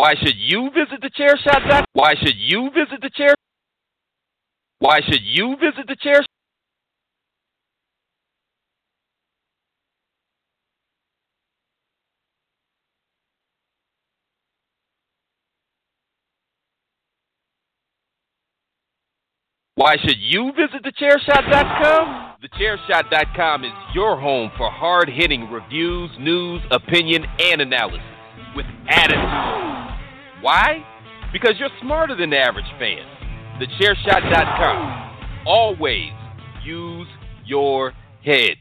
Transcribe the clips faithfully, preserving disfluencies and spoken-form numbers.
Why should you visit the chair shot dot com? Why should you visit the chair? Why should you visit the chair? Why should you visit the chair shot dot com? the chair shot dot com is your home for hard-hitting reviews, news, opinion, and analysis with attitude. Why? Because you're smarter than the average fan. the chair shot dot com. Always use your head.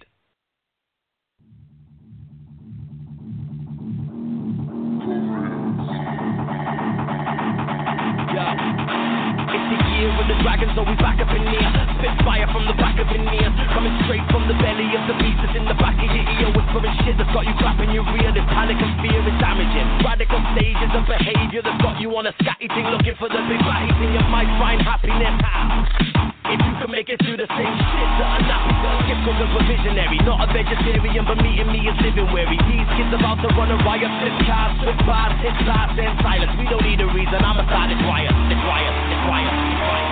Year of the dragon, so we back up in here. Spit fire from the back of your ear. Coming straight from the belly of the beast that's in the back of your ear. Whispering shit that's got you clapping your rear. This panic and fear is damaging. Radical stages of behavior that's got you on a scatty thing, looking for the big body thing. You might find happiness. How? If you can make it through the same shit that a nappy girl skip cause of a visionary. Not a vegetarian, but meeting me is living weary. These kids about to run a riot. Flip cars, flip bars, hit class, and silence. We don't need a reason, I'm a side, it's riot, it's riot, it's riot, it's riot.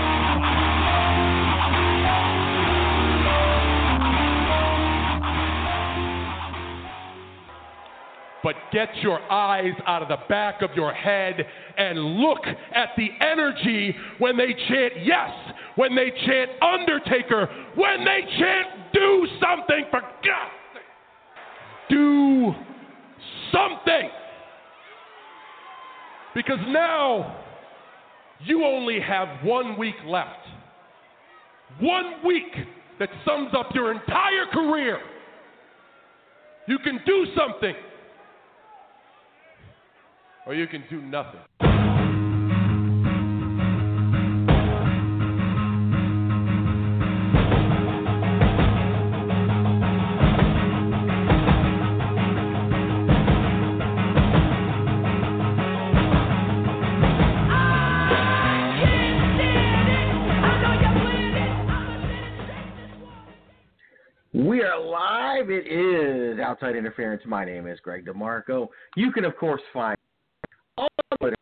But get your eyes out of the back of your head and look at the energy when they chant yes, when they chant Undertaker, when they chant do something, for God's sake. Do something. Because now you only have one week left. One week that sums up your entire career. You can do something. Or you can do nothing. We are live. It is Outside Interference. My name is Greg DeMarco. You can, of course, find on Twitter.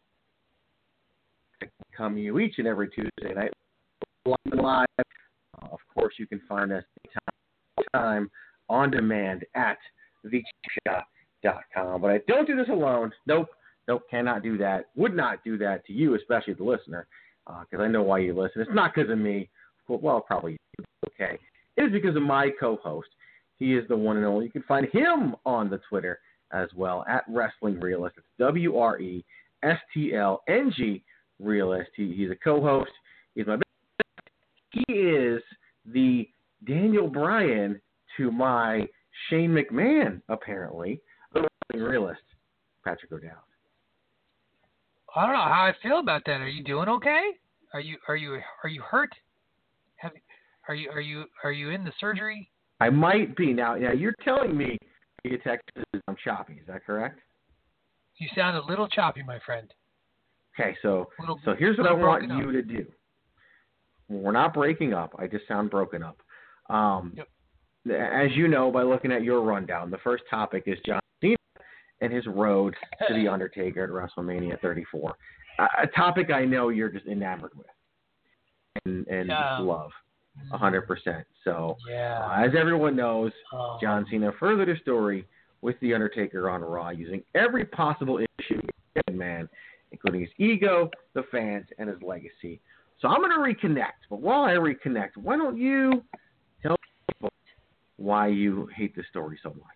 Come you each and every Tuesday night live. Uh, of course, you can find us anytime on demand at the chair shot dot com. But I don't do this alone. Nope. Nope. Cannot do that. Would not do that to you, especially the listener, because uh, I know why you listen. It's not because of me. Well, probably okay. It is because of my co-host. He is the one and only. You can find him on the Twitter as well, at Wrestling Realist. It's W R E S T L N G Realist. He, he's a co-host. He's my He is the Daniel Bryan to my Shane McMahon, apparently. The Wrestling Realist, Patrick O'Dowd. I don't know how I feel about that. Are you doing okay? Are you are you are you hurt? Have are you are you are you in the surgery? I might be now. Now you're telling me you text I'm choppy. Is that correct? You sound a little choppy, my friend. Okay, so little, so here's what I want you up. to do. We're not breaking up. I just sound broken up. Um, yep. As you know by looking at your rundown, the first topic is John Cena and his road to the Undertaker at WrestleMania thirty-four. A, a topic I know you're just enamored with and, and yeah. love. one hundred percent. So, yeah. uh, as everyone knows, oh. John Cena furthered his story with The Undertaker on Raw using every possible issue, man, including his ego, the fans, and his legacy. So I'm going to reconnect. But while I reconnect, why don't you tell people why you hate this story so much?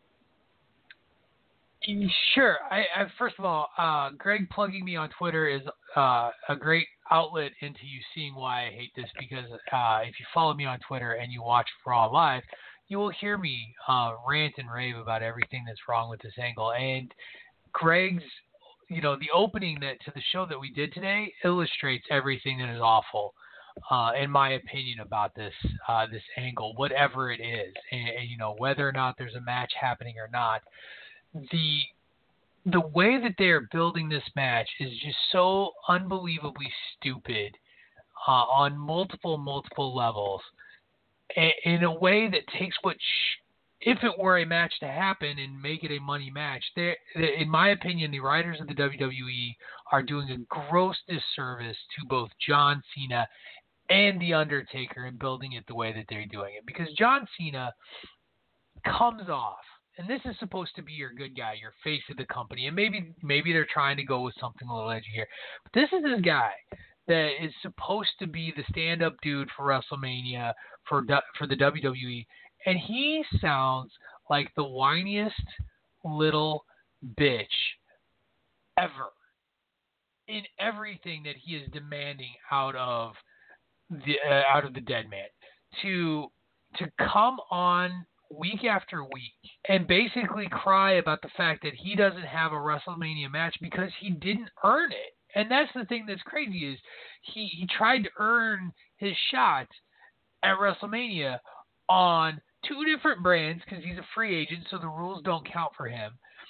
Sure. I, I first of all, uh, Greg plugging me on Twitter is uh, a great outlet into you seeing why I hate this, because uh, if you follow me on Twitter and you watch Raw Live, you will hear me uh, rant and rave about everything that's wrong with this angle. And Greg's, you know, the opening that to the show that we did today illustrates everything that is awful, uh, in my opinion, about this uh, this angle, whatever it is, and, and you know, whether or not there's a match happening or not. The the way that they are building this match is just so unbelievably stupid uh, on multiple, multiple levels, a- in a way that takes what sh- if it were a match to happen and make it a money match, they, in my opinion, the writers of the W W E are doing a gross disservice to both John Cena and The Undertaker in building it the way that they're doing it. Because John Cena comes off, and this is supposed to be your good guy, your face of the company, and maybe maybe they're trying to go with something a little edgy here. But this is this guy that is supposed to be the stand-up dude for WrestleMania, for for the W W E, and he sounds like the whiniest little bitch ever in everything that he is demanding out of the uh, out of the dead man. To to come on week after week and basically cry about the fact that he doesn't have a WrestleMania match because he didn't earn it. And that's the thing that's crazy is he, he tried to earn his shot at WrestleMania on two different brands because he's a free agent, so the rules don't count for him.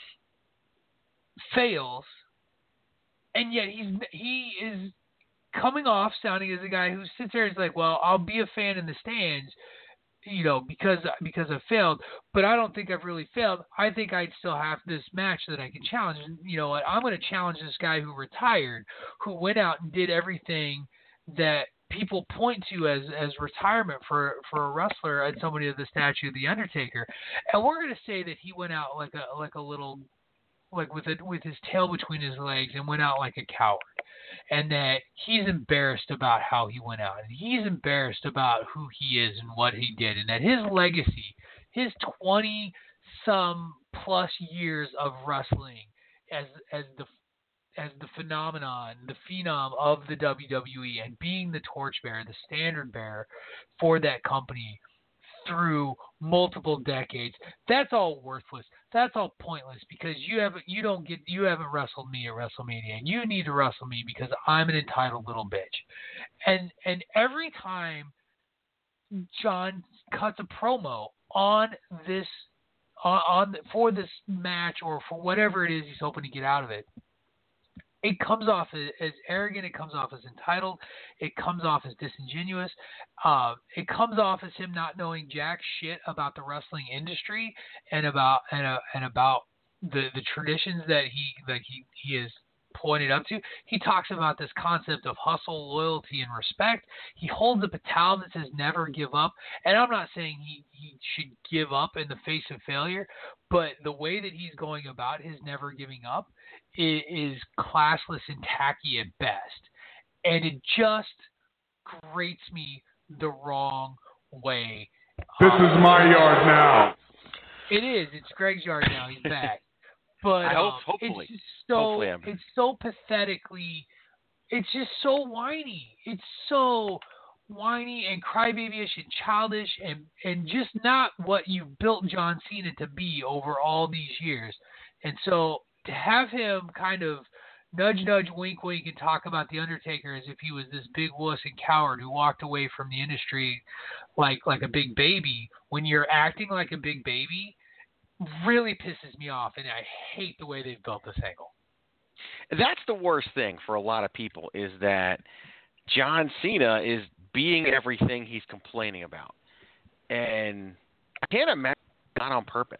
Fails. And yet he's he is coming off sounding as a guy who sits there and is like, well, I'll be a fan in the stands, you know, because because I failed, but I don't think I've really failed. I think I'd still have this match that I can challenge. And, you know what? I'm going to challenge this guy who retired, who went out and did everything that people point to as as retirement for for a wrestler and somebody of the stature of the Undertaker. And we're going to say that he went out like a like a little like with a, with his tail between his legs and went out like a coward. And that he's embarrassed about how he went out. And he's embarrassed about who he is and what he did. And that his legacy, his twenty-some plus years of wrestling as as the as the phenomenon, the phenom of the W W E and being the torchbearer, the standard bearer for that company through multiple decades, that's all worthless. That's all pointless because you haven't you don't get you haven't wrestled me at WrestleMania, and you need to wrestle me because I'm an entitled little bitch. And and every time John cuts a promo on this on, on for this match or for whatever it is he's hoping to get out of it, it comes off as, as arrogant. It comes off as entitled. It comes off as disingenuous. Uh, it comes off as him not knowing jack shit about the wrestling industry and about and, uh, and about the, the traditions that he that he he is pointed up to. He talks about this concept of hustle, loyalty, and respect. He holds up a towel that says never give up. And I'm not saying he, he should give up in the face of failure, but the way that he's going about his never giving up is, is classless and tacky at best. And it just grates me the wrong way. This um, is my yard now. It is. It's Greg's yard now. He's back. But I hope, um, hopefully. it's just so hopefully it's so pathetically, it's just so whiny. It's so whiny and crybabyish and childish and and just not what you built John Cena to be over all these years. And so to have him kind of nudge, nudge, wink, wink, and talk about the Undertaker as if he was this big wuss and coward who walked away from the industry like like a big baby when you're acting like a big baby really pisses me off, and I hate the way they've built this angle. That's the worst thing for a lot of people is that John Cena is being everything he's complaining about. And I can't imagine not on purpose.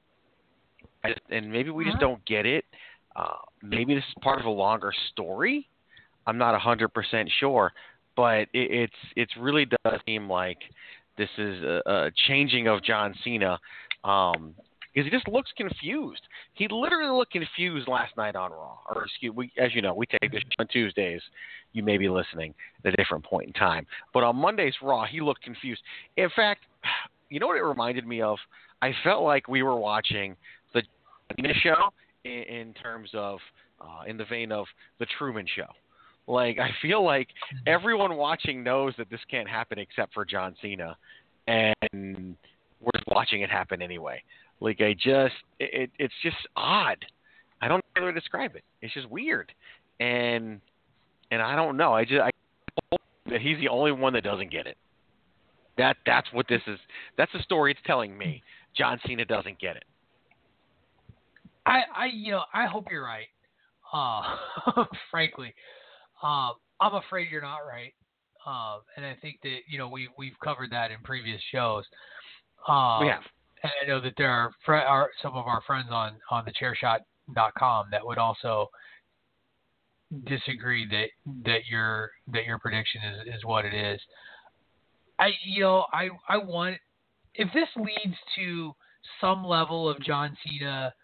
I, and maybe we just don't get it. Uh, maybe this is part of a longer story. I'm not one hundred percent sure. But it, it's it's really does seem like this is a, a changing of John Cena um, because he just looks confused. He literally looked confused last night on Raw. Or excuse we, as you know, we take this on Tuesdays. You may be listening at a different point in time. But on Monday's Raw, he looked confused. In fact, you know what it reminded me of? I felt like we were watching the Cena show in, in terms of, uh, in the vein of the Truman Show. Like, I feel like everyone watching knows that this can't happen except for John Cena, and we're just watching it happen anyway. Like, I just, it, it's just odd. I don't know how to describe it. It's just weird. And, and I don't know. I just, I hope that he's the only one that doesn't get it. That, that's what this is. That's the story it's telling me. John Cena doesn't get it. I, I, you know, I hope you're right. Uh, frankly, um, I'm afraid you're not right. Um, and I think that, you know, we we've covered that in previous shows. Um, we have. And I know that there are, fr- are some of our friends on, on the chair shot dot com that would also disagree that, that your that your prediction is, is what it is. I you know I, I want if this leads to some level of John Cena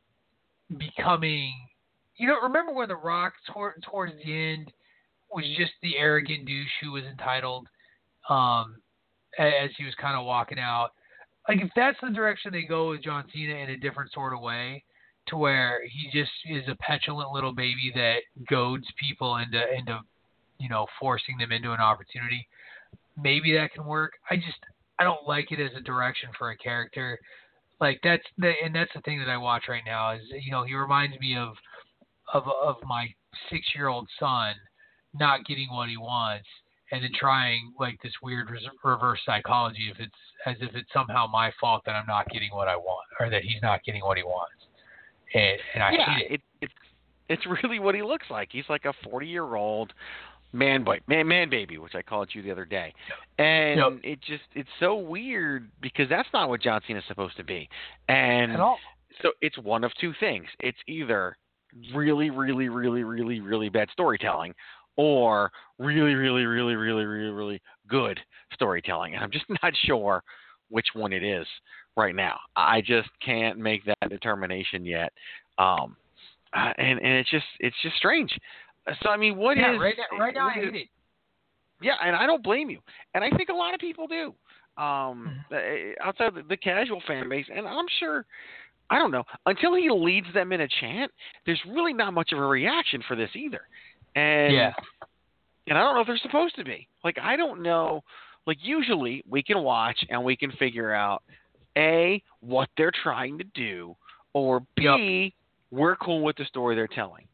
becoming, you know, remember when The Rock toward, towards the end was just the arrogant douche who was entitled um, as he was kind of walking out. Like, if that's the direction they go with John Cena in a different sort of way, to where he just is a petulant little baby that goads people into, into, you know, forcing them into an opportunity, maybe that can work. I just, I don't like it as a direction for a character. Like, that's the, and that's the thing that I watch right now is, you know, he reminds me of, of, of my six-year-old son not getting what he wants and then trying like this weird res- reverse psychology if it's as if it's somehow my fault that I'm not getting what I want or that he's not getting what he wants. And, and I yeah, hate it. it. It's it's really what he looks like. He's like a forty-year-old man boy, man, man baby, which I called you the other day. And Yep. it just it's so weird because that's not what John Cena's supposed to be. And At all. so it's one of two things. It's either really, really, really, really, really bad storytelling or really, really, really, really, really, really good storytelling. And I'm just not sure which one it is right now. I just can't make that determination yet. Um, uh, and, and it's just it's just strange. So, I mean, what yeah, is... right now, right now I is, hate it. Yeah, and I don't blame you. And I think a lot of people do. Um, mm-hmm. Outside the, the casual fan base, and I'm sure... I don't know. Until he leads them in a chant, there's really not much of a reaction for this either. And yeah. and I don't know if they're supposed to be. Like, I don't know. Like, usually we can watch and we can figure out, A, what they're trying to do, or B, yep. we're cool with the story they're telling.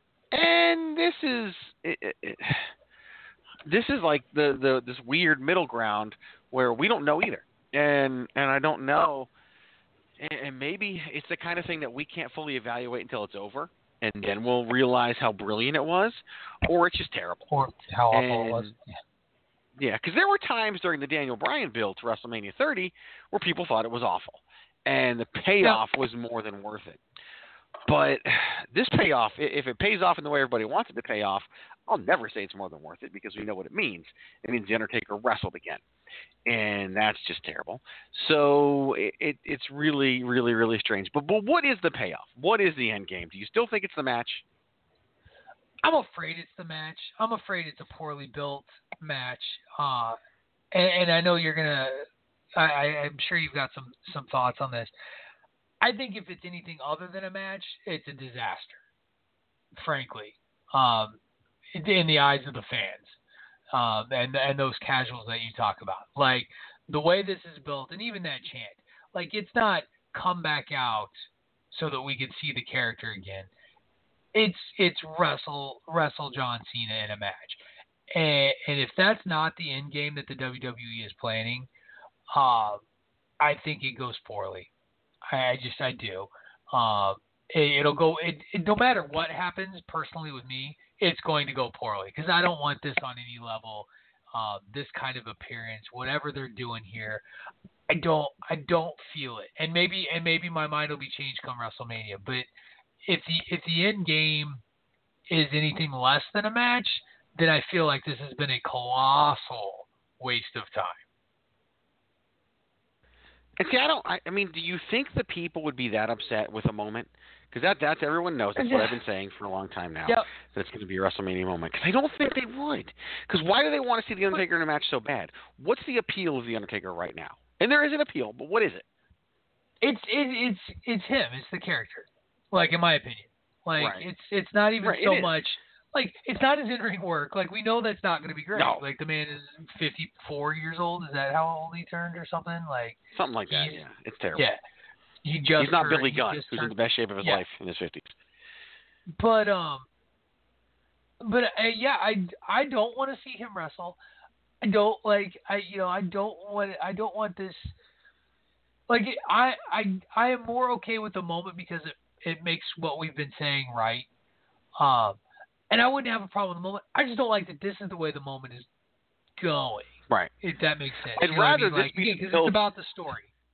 And this is it, it, it, this is like the, the this weird middle ground where we don't know either. And and I don't know. And maybe it's the kind of thing that we can't fully evaluate until it's over, and then we'll realize how brilliant it was, or it's just terrible. Or how awful and, it was. Yeah, because there were times during the Daniel Bryan build to WrestleMania thirty where people thought it was awful, and the payoff yeah. was more than worth it. But this payoff, if it pays off in the way everybody wants it to pay off, I'll never say it's more than worth it because we know what it means. It means The Undertaker wrestled again. And that's just terrible. So it, it, it's really, really, really strange. But, but what is the payoff? What is the end game? Do you still think it's the match? I'm afraid it's the match. I'm afraid it's a poorly built match. Uh, and, and I know you're going to – I'm sure you've got some, some thoughts on this. I think if it's anything other than a match, it's a disaster, frankly, um, in the eyes of the fans. Um, and and those casuals that you talk about, like the way this is built, and even that chant, like it's not come back out so that we can see the character again. It's it's wrestle wrestle John Cena in a match, and, and if that's not the end game that the W W E is planning, uh, I think it goes poorly. I, I just I do. Uh, it, it'll go. It, it no matter what happens personally with me. It's going to go poorly because I don't want this on any level, uh, this kind of appearance, whatever they're doing here. I don't, I don't feel it, and maybe, and maybe my mind will be changed come WrestleMania. But if the if the end game is anything less than a match, then I feel like this has been a colossal waste of time. And see, I don't. I, I mean, do you think the people would be that upset with a moment? Because that, that's everyone knows. That's what I've been saying for a long time now. Yep. That it's going to be a WrestleMania moment. Because I don't think they would. Because why do they want to see The Undertaker in a match so bad? What's the appeal of The Undertaker right now? And there is an appeal, but what is it? It's it, it's it's him. It's the character. Like in my opinion, like right. it's it's not even right, so much. Like it's not his in-ring work. Like we know that's not going to be great. No. Like the man is fifty-four years old. Is that how old he turned or something? Like something like that. Yeah, it's terrible. Yeah. He just He's not turned, Billy he Gunn, who's turned, in the best shape of his yeah. life in his fifties. But um, but uh, yeah, I, I don't want to see him wrestle. I don't like I you know I don't want I don't want this. Like I I I am more okay with the moment because it it makes what we've been saying right. Um, and I wouldn't have a problem with the moment. I just don't like that this is the way the moment is going. Right. If that makes sense. I'd you know rather I mean? this like, be because it's about the story.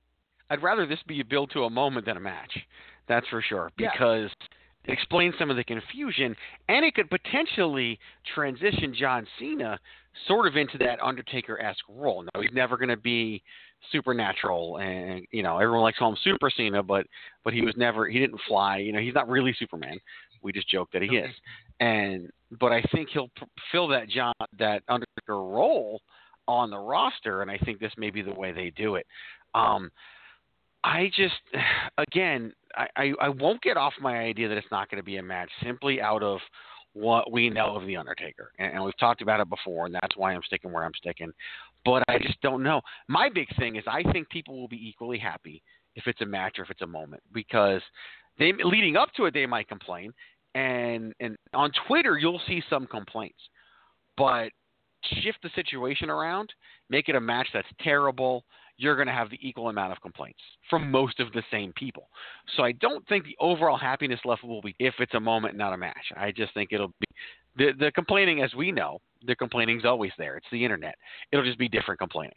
I'd rather this be a build to a moment than a match. That's for sure, because Yeah. it explains some of the confusion, and it could potentially transition John Cena sort of into that Undertaker-esque role. No, he's never going to be supernatural, and you know everyone likes to call him Super Cena, but but he was never he didn't fly. You know, he's not really Superman. We just joke that he is, and but I think he'll p- fill that John that Undertaker role on the roster, and I think this may be the way they do it. Um, I just again I, I, I won't get off my idea that it's not going to be a match simply out of what we know of The Undertaker. And, and we've talked about it before, and that's why I'm sticking where I'm sticking. But I just don't know. My big thing is I think people will be equally happy if it's a match or if it's a moment, because they leading up to it, they might complain. And, and on Twitter, you'll see some complaints. But shift the situation around, make it a match that's terrible, you're going to have the equal amount of complaints from most of the same people. So I don't think the overall happiness level will be if it's a moment, not a match. I just think it'll be the the complaining, as we know, the complaining's always there. It's the internet. It'll just be different complaining.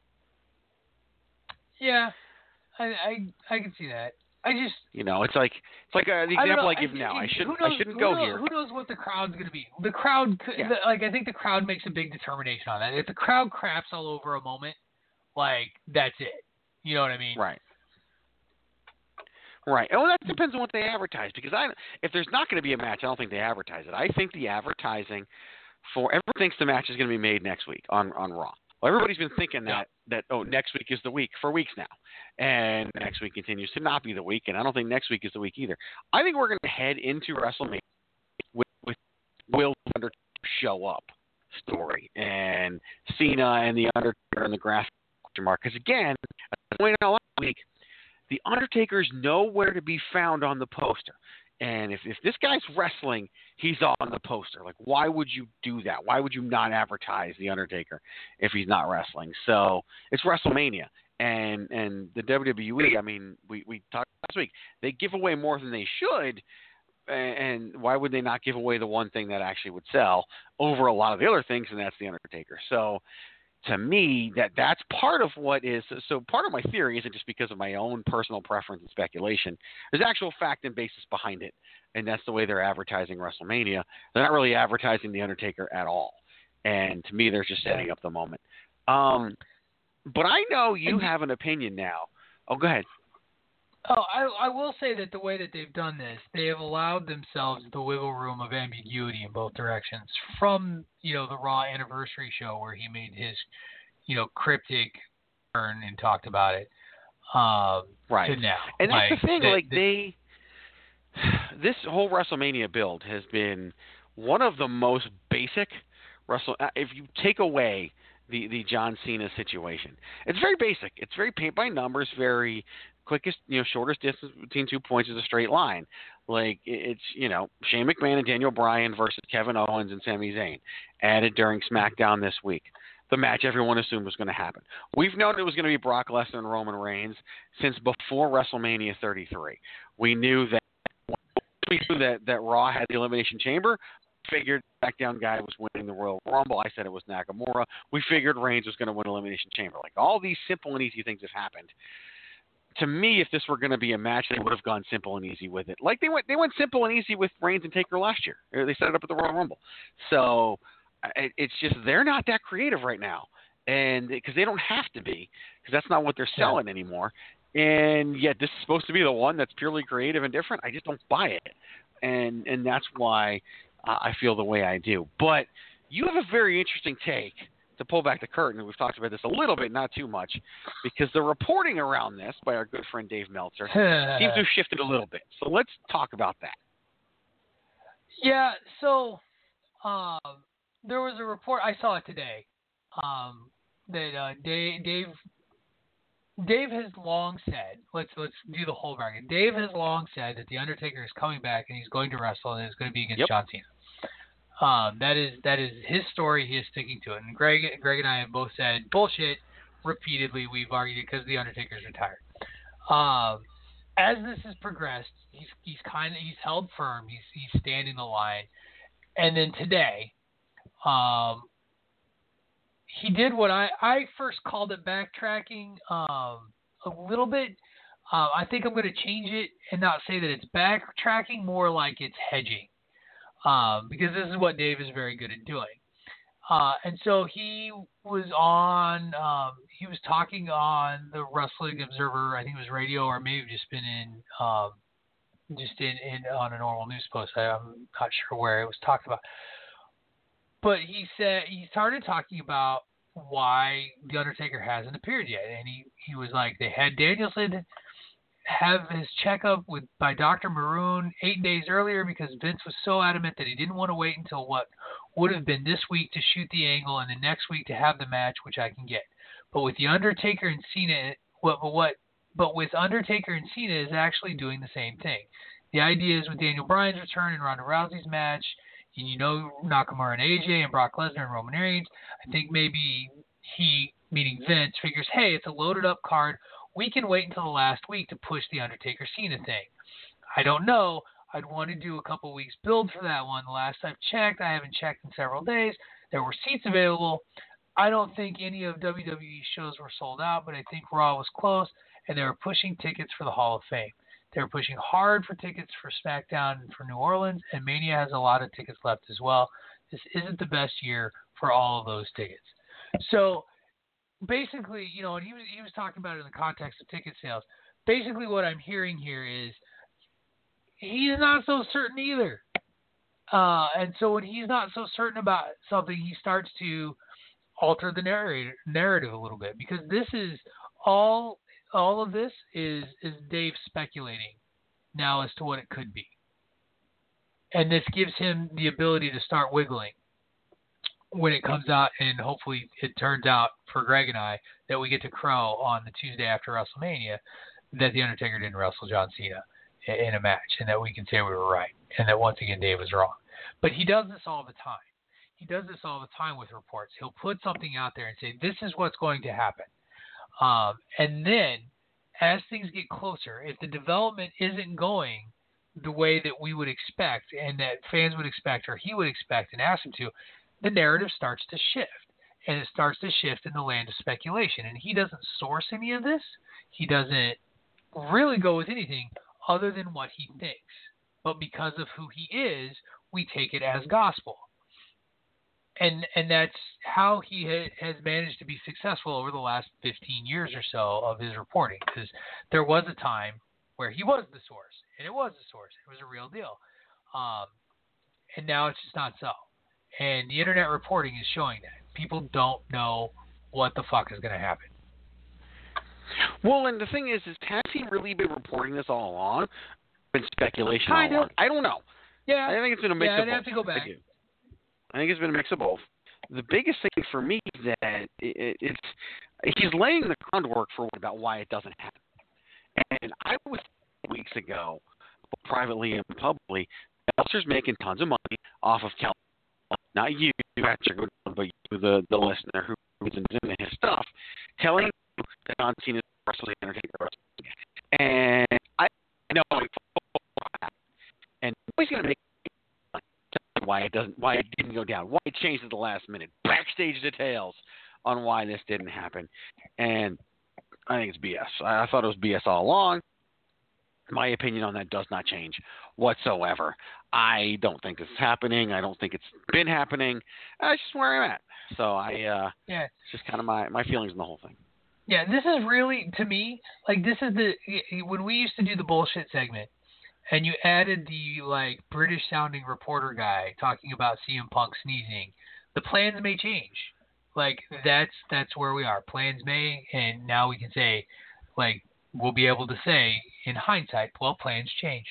Yeah, I I, I can see that. I just you know, it's like it's like uh, the example I, I give I, now. I shouldn't knows, I shouldn't go knows, here. Who knows what the crowd's going to be? The crowd, could, Yeah. the, like I think the crowd makes a big determination on that. If the crowd craps all over a moment, like, that's it. You know what I mean? Right. Right. Oh, that depends on what they advertise. Because I, if there's not going to be a match, I don't think they advertise it. I think the advertising for everyone thinks the match is going to be made next week on, on Raw. Well, everybody's been thinking that that oh next week is the week for weeks now, and next week continues to not be the week, and I don't think next week is the week either. I think we're going to head into WrestleMania with, with Will Undertaker show up story and Cena and the Undertaker and the graphic mark. Because again, as I pointed out last week, the Undertaker's nowhere to be found on the poster. And if, if this guy's wrestling, he's on the poster. Like, why would you do that? Why would you not advertise the Undertaker if he's not wrestling? So it's WrestleMania. And and the W W E, I mean, we, we talked last week, they give away more than they should. And why would they not give away the one thing that actually would sell over a lot of the other things, and that's the Undertaker. So to me, that that's part of what is – so part of my theory isn't just because of my own personal preference and speculation. There's actual fact and basis behind it, and that's the way they're advertising WrestleMania. They're not really advertising The Undertaker at all. And to me, they're just setting up the moment. Um, but I know you have an opinion now. Oh, go ahead. Oh, I, I will say that the way that they've done this, they have allowed themselves the wiggle room of ambiguity in both directions. From, you know, the Raw anniversary show where he made his, you know, cryptic turn and talked about it, um, right. to now. And that's like, the thing, that, like they, this whole WrestleMania build has been one of the most basic Wrestle. If you take away the the John Cena situation, it's very basic. It's very paint by numbers, very quickest, you know, shortest distance between two points is a straight line. Like, it's, you know, Shane McMahon and Daniel Bryan versus Kevin Owens and Sami Zayn added during SmackDown this week. The match everyone assumed was going to happen. We've known it was going to be Brock Lesnar and Roman Reigns since before WrestleMania thirty-three. We knew that we knew that, that Raw had the Elimination Chamber. Figured the SmackDown guy was winning the Royal Rumble. I said it was Nakamura. We figured Reigns was going to win Elimination Chamber. Like, all these simple and easy things have happened. To me, if this were going to be a match, they would have gone simple and easy with it. Like they went, they went simple and easy with Reigns and Taker last year. They set it up at the Royal Rumble. So it, it's just they're not that creative right now, and because they don't have to be, because that's not what they're selling anymore. And yet, this is supposed to be the one that's purely creative and different. I just don't buy it, and and that's why uh, I feel the way I do. But you have a very interesting take. To pull back the curtain, we've talked about this a little bit, not too much, because the reporting around this by our good friend Dave Meltzer seems to have shifted a little bit. So let's talk about that. Yeah, so um, there was a report, I saw it today, um, that uh, Dave, Dave Dave has long said, let's let's do the whole bracket. Dave has long said that The Undertaker is coming back and he's going to wrestle and it's going to be against Yep. John Cena. Um, that is that is his story. He is sticking to it. And Greg, Greg and I have both said bullshit repeatedly. We've argued it because the Undertaker's retired. Um, as this has progressed, he's he's kind of he's held firm. He's he's standing the line. And then today, um, he did what I I first called it backtracking um, a little bit. Uh, I think I'm going to change it and not say that it's backtracking, more like it's hedging, um, because this is what Dave is very good at doing. Uh, and so he was on, um, he was talking on the Wrestling Observer, I think it was radio, or maybe just been in, um, just in, in on a normal news post. I, I'm not sure where it was talked about. But he said, he started talking about why The Undertaker hasn't appeared yet. And he, he was like, they had Danielson have his checkup with by Doctor Maroon eight days earlier because Vince was so adamant that he didn't want to wait until what would have been this week to shoot the angle and the next week to have the match, which I can get. But with The Undertaker and Cena, what, but what, but with Undertaker and Cena is actually doing the same thing. The idea is with Daniel Bryan's return and Ronda Rousey's match, and you know Nakamura and A J and Brock Lesnar and Roman Reigns, I think maybe he, meaning Vince, figures, hey, it's a loaded up card. We can wait until the last week to push the Undertaker-Cena thing. I don't know. I'd want to do a couple weeks build for that one. The last I've checked, I haven't checked in several days. There were seats available. I don't think any of W W E shows were sold out, but I think Raw was close, and they were pushing tickets for the Hall of Fame. They were pushing hard for tickets for SmackDown and for New Orleans, and Mania has a lot of tickets left as well. This isn't the best year for all of those tickets. So basically, you know, and he was he was talking about it in the context of ticket sales. Basically, what I'm hearing here is he's not so certain either. Uh, and so when he's not so certain about something, he starts to alter the narrative narrative a little bit, because this is all all of this is is Dave speculating now as to what it could be, and this gives him the ability to start wiggling when it comes out, and hopefully it turns out for Greg and I that we get to crow on the Tuesday after WrestleMania that The Undertaker didn't wrestle John Cena in a match, and that we can say we were right, and that once again Dave was wrong. But he does this all the time. He does this all the time with reports. He'll put something out there and say, this is what's going to happen. Um, and then as things get closer, if the development isn't going the way that we would expect and that fans would expect or he would expect and ask him to, the narrative starts to shift. And it starts to shift in the land of speculation. And he doesn't source any of this. He doesn't really go with anything other than what he thinks. But because of who he is, we take it as gospel. And and that's how he ha- has managed to be successful over the last fifteen years or so of his reporting. Because there was a time where he was the source. And it was the source. It was a real deal. Um, and now it's just not so. And the internet reporting is showing that. People don't know what the fuck is going to happen. Well, and the thing is, is has he really been reporting this all along? Been speculation kind all of. along? I don't know. Yeah. I think it's been a mix yeah, of both. I'd have to go back. I do. I think it's been a mix of both. The biggest thing for me is that it, it's he's laying the groundwork for about why it doesn't happen. And I was weeks ago, privately and publicly, Meltzer's making tons of money off of Cal. Not you, Patrick, but you, the, the listener who is into his stuff, telling you that John Cena is wrestling Undertaker. And I know, and he's going to make why it doesn't, why it didn't go down, why it changed at the last minute, backstage details on why this didn't happen, and I think it's B S. I, I thought it was B S all along. My opinion on that does not change whatsoever. I don't think this is happening. I don't think it's been happening. That's just where I'm at. So I, uh, yeah, it's just kind of my, my feelings on the whole thing. Yeah, this is really, to me, like this is the, when we used to do the bullshit segment and you added the like British sounding reporter guy talking about C M Punk sneezing, the plans may change. Like that's, that's where we are. Plans may, and now we can say like, we'll be able to say in hindsight, well, plans changed.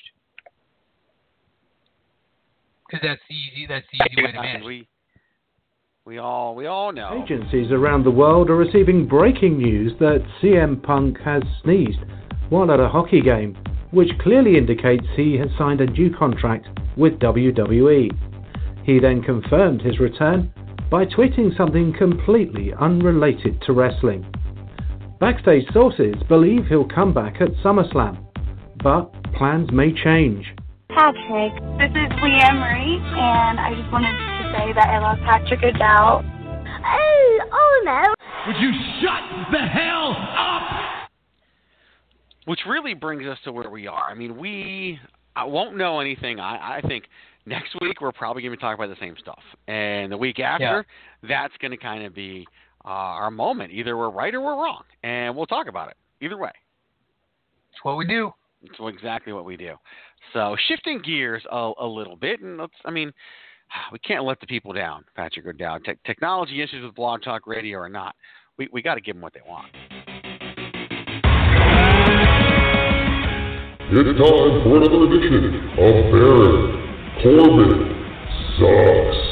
Because that's the easy, that's the easy way to manage. We, we all, we all know. Agencies around the world are receiving breaking news that C M Punk has sneezed while at a hockey game, which clearly indicates he has signed a new contract with W W E. He then confirmed his return by tweeting something completely unrelated to wrestling. Backstage sources believe he'll come back at SummerSlam, but plans may change. Patrick, this is Leanne Marie, and I just wanted to say that I love Patrick O'Dowd. Oh, oh no. Would you shut the hell up? which really brings us to where we are. I mean, we I won't know anything. I, I think next week we're probably going to be talking about the same stuff. And the week after, yeah. that's going to kind of be uh, our moment. Either we're right or we're wrong. And we'll talk about it. Either way. It's what we do. It's exactly what we do. So shifting gears a, a little bit. And let's, I mean, we can't let the people down, Patrick O'Dowd. Te- technology issues with Blog Talk Radio or not, we we got to give them what they want. It's time for another edition of Baron Corbin Sucks.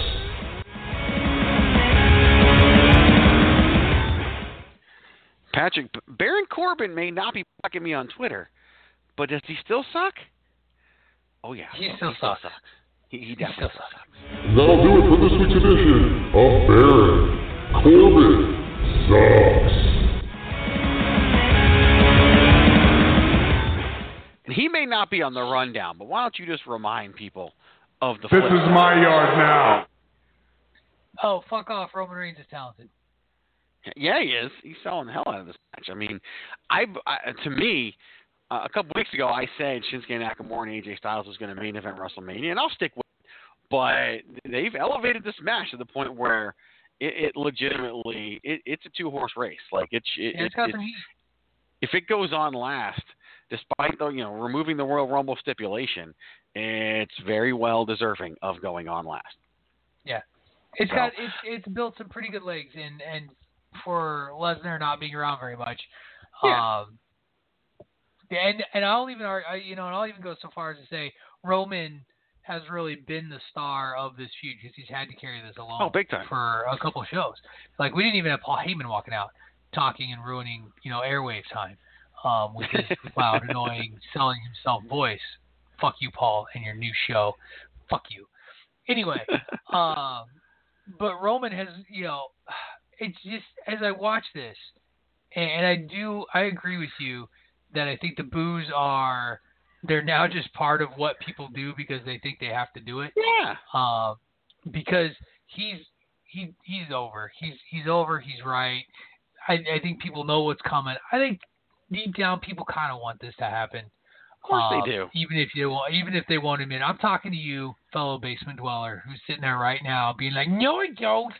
Patrick, Baron Corbin may not be fucking me on Twitter, but does he still suck? Oh yeah, he still he sucks. Still sucks. He, he definitely still sucks. That'll do it for this week's edition of Baron Corbin Sucks. He may not be on the rundown, but why don't you just remind people of the This flip is side. my yard now. Oh, fuck off. Roman Reigns is talented. Yeah, he is. He's selling the hell out of this match. I mean, I, I to me, uh, a couple weeks ago, I said Shinsuke Nakamura and A J Styles was going to main event WrestleMania, and I'll stick with it. But they've elevated this match to the point where it, it legitimately, it, it's a two-horse race. Like, it's, it, yeah, it's it, got it's, some heat. if it goes on last, despite the, you know, removing the Royal Rumble stipulation, it's very well deserving of going on last. Yeah, it's so. got it's it's built some pretty good legs, and and for Lesnar not being around very much, yeah. um, and and I'll even I, you know and I'll even go so far as to say Roman has really been the star of this feud because he's had to carry this alone oh, big time. for a couple of shows. Like we didn't even have Paul Heyman walking out, talking and ruining you know airwave time. Um, with his loud, annoying, selling himself voice. Fuck you, Paul, and your new show. Fuck you. Anyway, um, but Roman has, you know, it's just, as I watch this, and, and I do, I agree with you that I think the boos are, they're now just part of what people do because they think they have to do it. Yeah. Um, because he's, he, he's over. He's, he's over. He's right. I, I think people know what's coming. I think, deep down, people kind of want this to happen. Of course um, they do. Even if you even if they won't admit. I'm talking to you, fellow basement dweller, who's sitting there right now, being like, "No, I don't.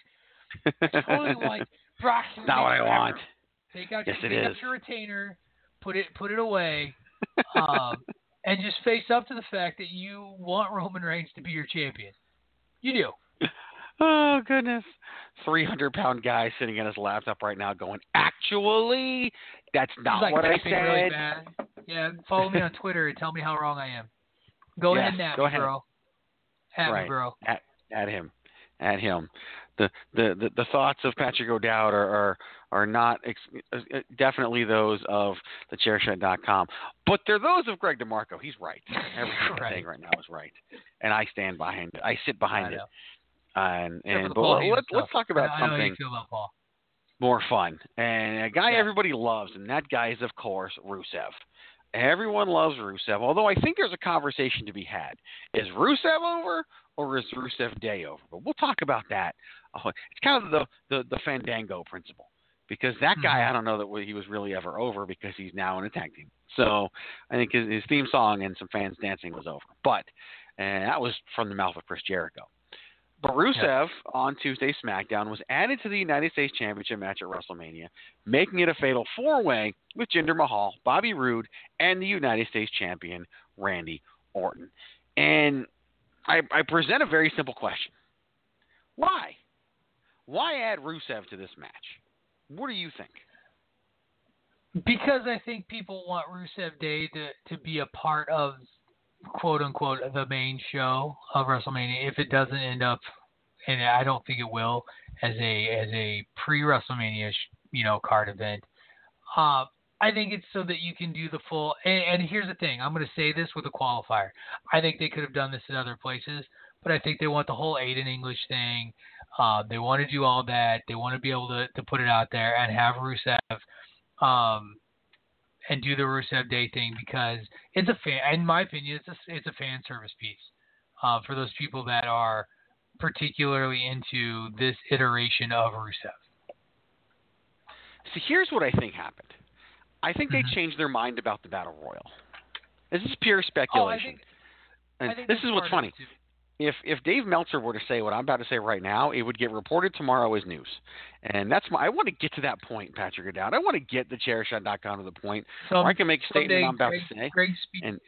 I totally want Brock. Not what I want." Take out, yes, your, it take is. out your retainer, put it put it away, um, and just face up to the fact that you want Roman Reigns to be your champion. You do. Oh, goodness. three hundred pound guy sitting at his laptop right now going, actually, that's not like what I typing said. really bad. Yeah, follow me on Twitter and tell me how wrong I am. Go yes, ahead and at go me, ahead. bro. At right. me, bro. At, at him. At him. The, the, the, the thoughts of Patrick O'Dowd are, are, are not ex- definitely those of the chair shot dot com, but they're those of Greg DeMarco. He's right. Everything right. I'm saying right now is right. And I stand behind it. I sit behind I it. And, and but Paul let, let's, stuff. let's talk about I know something how you feel about Paul. more fun. And a guy yeah. everybody loves, and that guy is, of course, Rusev. Everyone loves Rusev, although I think there's a conversation to be had. Is Rusev over, or is Rusev Day over? But we'll talk about that. Oh, it's kind of the, the, the Fandango principle, because that guy, mm-hmm. I don't know that he was really ever over because he's now in a tag team. So I think his, his theme song and some fans dancing was over. But and that was from the mouth of Chris Jericho. But Rusev, yeah. on Tuesday SmackDown, was added to the United States Championship match at WrestleMania, making it a fatal four-way with Jinder Mahal, Bobby Roode, and the United States Champion, Randy Orton. And I, I present a very simple question. Why? Why add Rusev to this match? What do you think? Because I think people want Rusev Day to, to be a part of, quote-unquote, the main show of WrestleMania. If it doesn't end up, and I don't think it will, as a as a pre-WrestleMania, you know, card event, uh, I think it's so that you can do the full. And, and here's the thing: I'm going to say this with a qualifier. I think they could have done this in other places, but I think they want the whole Aiden English thing. Uh, they want to do all that. They want to be able to, to put it out there and have Rusev. Um, and do the Rusev Day thing because it's a fan, in my opinion, it's a, it's a fan service piece uh, for those people that are particularly into this iteration of Rusev. So here's what I think happened. I think Mm-hmm. they changed their mind about the Battle Royal. This is pure speculation. Oh, I think, and I think this that's is what's part of funny. it, too. If if Dave Meltzer were to say what I'm about to say right now, it would get reported tomorrow as news. And that's my. I want to get to that point, Patrick O'Dowd. I want to get the chair shot dot com to the point Some, where I can make a statement someday I'm about Greg, to say. Greg speaks. And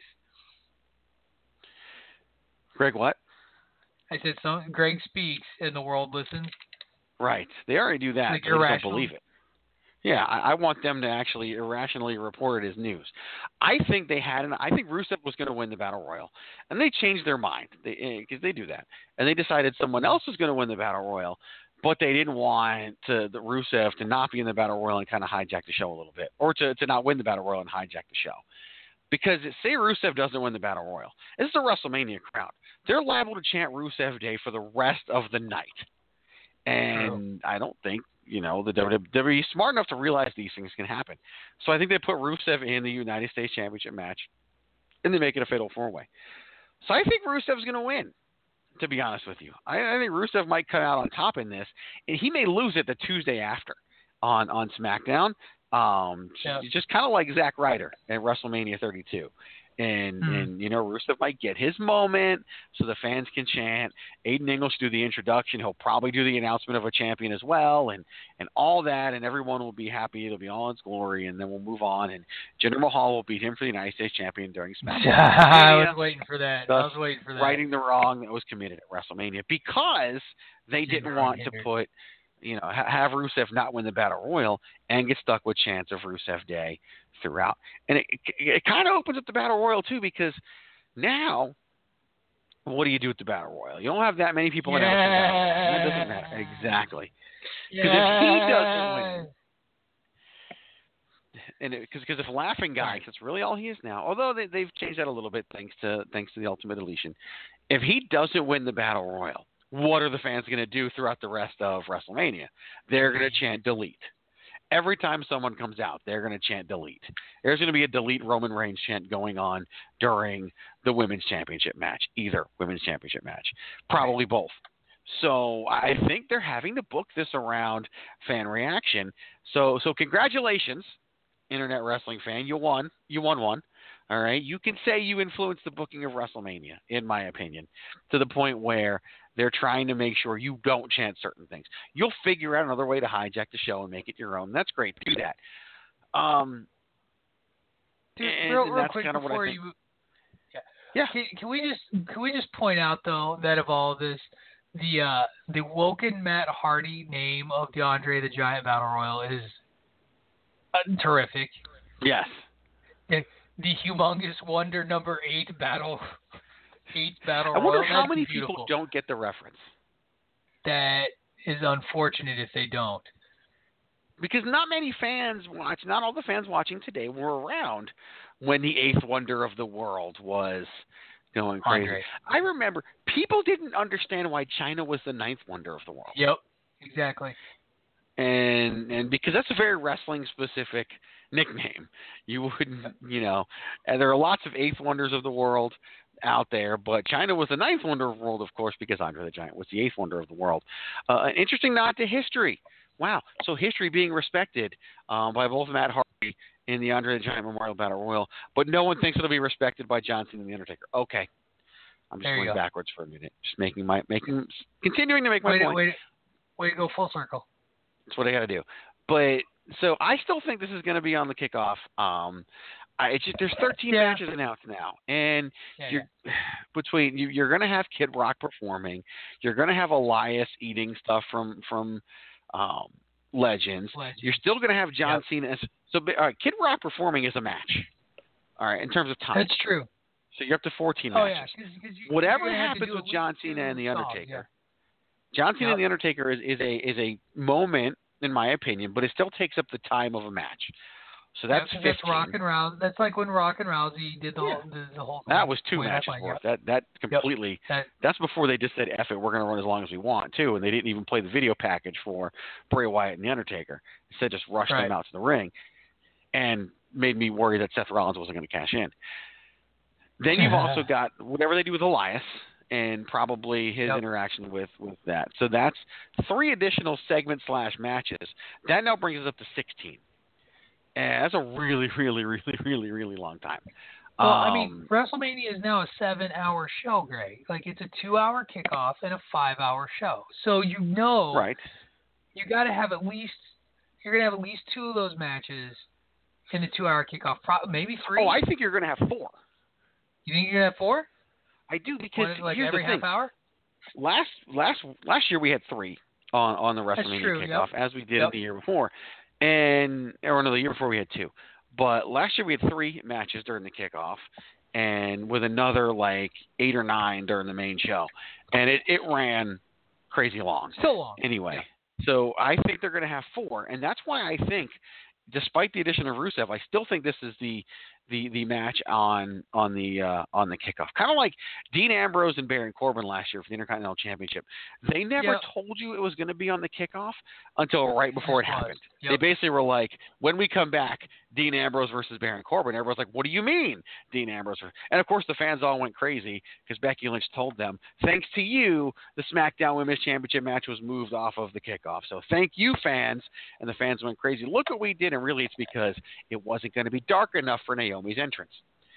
Greg, what? I said some. Greg speaks, and the world listens. Right. They already do that. Like They just don't irrational. believe it. Yeah, I, I want them to actually irrationally report it as news. I think they had, an, I think Rusev was going to win the Battle Royal, and they changed their mind because they, they do that, and they decided someone else was going to win the Battle Royal, but they didn't want to, the Rusev to not be in the Battle Royal and kind of hijack the show a little bit, or to, to not win the Battle Royal and hijack the show. Because say Rusev doesn't win the Battle Royal, this is a WrestleMania crowd. They're liable to chant Rusev Day for the rest of the night, and I don't think. You know, the W W E is smart enough to realize these things can happen. So I think they put Rusev in the United States Championship match, and they make it a fatal four-way. So I think Rusev's going to win, to be honest with you. I, I think Rusev might come out on top in this, and he may lose it the Tuesday after on, on SmackDown, um, Yeah. just kind of like Zack Ryder at WrestleMania thirty-two. And, Hmm. and, you know, Rusev might get his moment so the fans can chant. Aiden English do the introduction. He'll probably do the announcement of a champion as well and, and all that, and everyone will be happy. It'll be all its glory, and then we'll move on. And Jinder Mahal will beat him for the United States champion during SmackDown. I was waiting for that. I was waiting for that. Righting the wrong that was committed at WrestleMania because they didn't want to put, you know, ha- have Rusev not win the Battle Royal and get stuck with chants of Rusev Day throughout. And it, it, it kind of opens up the Battle Royal, too, because now, what do you do with the Battle Royal? You don't have that many people announcing that. That doesn't matter. Exactly. Because if he doesn't win, and because because if Laughing Guy, that's really all he is now, although they, they've changed that a little bit thanks to thanks to the Ultimate Deletion, if he doesn't win the Battle Royal, what are the fans going to do throughout the rest of WrestleMania? They're going to chant delete. Every time someone comes out, they're going to chant delete. There's going to be a delete Roman Reigns chant going on during the Women's Championship match, either Women's Championship match, probably both. So I think they're having to book this around fan reaction. So so congratulations, Internet Wrestling fan. You won. You won one. All right. You can say you influenced the booking of WrestleMania, in my opinion, to the point where they're trying to make sure you don't chant certain things. You'll figure out another way to hijack the show and make it your own. That's great. Do that. Um, Dude, and, real, and real that's quick kind of what before I think. you. Yeah. Yeah. Can, can we just can we just point out though that of all of this, the uh, the Woken Matt Hardy name of the Andre the Giant Battle Royal is uh, terrific. Yes. The, the Humongous Wonder number eight battle. Eight battle I wonder royal. how That's many beautiful. people don't get the reference. That is unfortunate if they don't. Because not many fans watch, not all the fans watching today were around when the eighth wonder of the world was going crazy. Andre. I remember people didn't understand why China was the ninth wonder of the world. Yep, exactly. And and because that's a very wrestling specific nickname. You wouldn't, you know, and there are lots of eighth wonders of the world out there, but China was the ninth wonder of the world, of course, because Andre the Giant was the eighth wonder of the world. Uh, an interesting nod to history. Wow. So history being respected um, by both Matt Hardy and the Andre the Giant Memorial Battle Royal, but no one thinks it'll be respected by John Cena and the Undertaker. Okay. I'm just There you going go. backwards for a minute. Just making my making continuing to make my Way to, point. way, to, way to go full circle. That's what I got to do. But so I still think this is going to be on the kickoff. Um, I, it's just, there's thirteen Yeah. matches announced now, and Yeah, you're between you, you're going to have Kid Rock performing. You're going to have Elias eating stuff from from um, Legends. Legends. You're still going to have John Yep. Cena. As, so all right, Kid Rock performing is a match. All right, in terms of time. That's true. So you're up to fourteen Oh matches. yeah, cause, cause you, Whatever you're gonna have to happens do with at John least Cena two and the songs, Undertaker, John Cena Yep. and the Undertaker is, is a is a moment in my opinion, but it still takes up the time of a match. So that's yeah, fifteen. that's Rock and Rousey. That's like when Rock and Rousey did the Yeah. whole, the, the whole. That was two Way matches back when, worth. yeah. That that completely. That, That's before they just said, "F it, we're going to run as long as we want to," and they didn't even play the video package for Bray Wyatt and the Undertaker. Instead, just rushed Right. them out to the ring, and made me worry that Seth Rollins wasn't going to cash in. Then you've also got whatever they do with Elias, and probably his Yep. interaction with, with that. So that's three additional segment slash matches. That now brings us up to sixteen. And that's a really, really, really, really, really long time. Well, um, I mean, WrestleMania is now a seven-hour show, Greg. Like, it's a two-hour kickoff and a five-hour show. So you know, right? You got to have at least you're gonna have at least two of those matches in the two-hour kickoff. Pro- maybe three. Oh, I think you're gonna have four. You think you're gonna have four? I do because What, like here's every the thing. half hour. Last last last year we had three on on the WrestleMania true, kickoff, yep. as we did Yep. the year before, and or no, the year before we had two. But last year we had three matches during the kickoff, and with another like eight or nine during the main show, and it, it ran crazy long. Still long. Anyway, Yeah. so I think they're going to have four, and that's why I think, despite the addition of Rusev, I still think this is the the, the match on on the uh, on the kickoff. Kind of like Dean Ambrose and Baron Corbin last year for the Intercontinental Championship. They never Yep. told you it was going to be on the kickoff until right before it It was. happened. Yep. They basically were like, when we come back, Dean Ambrose versus Baron Corbin. Everyone's like, what do you mean, Dean Ambrose? And of course, the fans all went crazy because Becky Lynch told them, thanks to you, the SmackDown Women's Championship match was moved off of the kickoff. So thank you, fans. And the fans went crazy. Look what we did. And really, it's because it wasn't going to be dark enough for Naomi's entrance.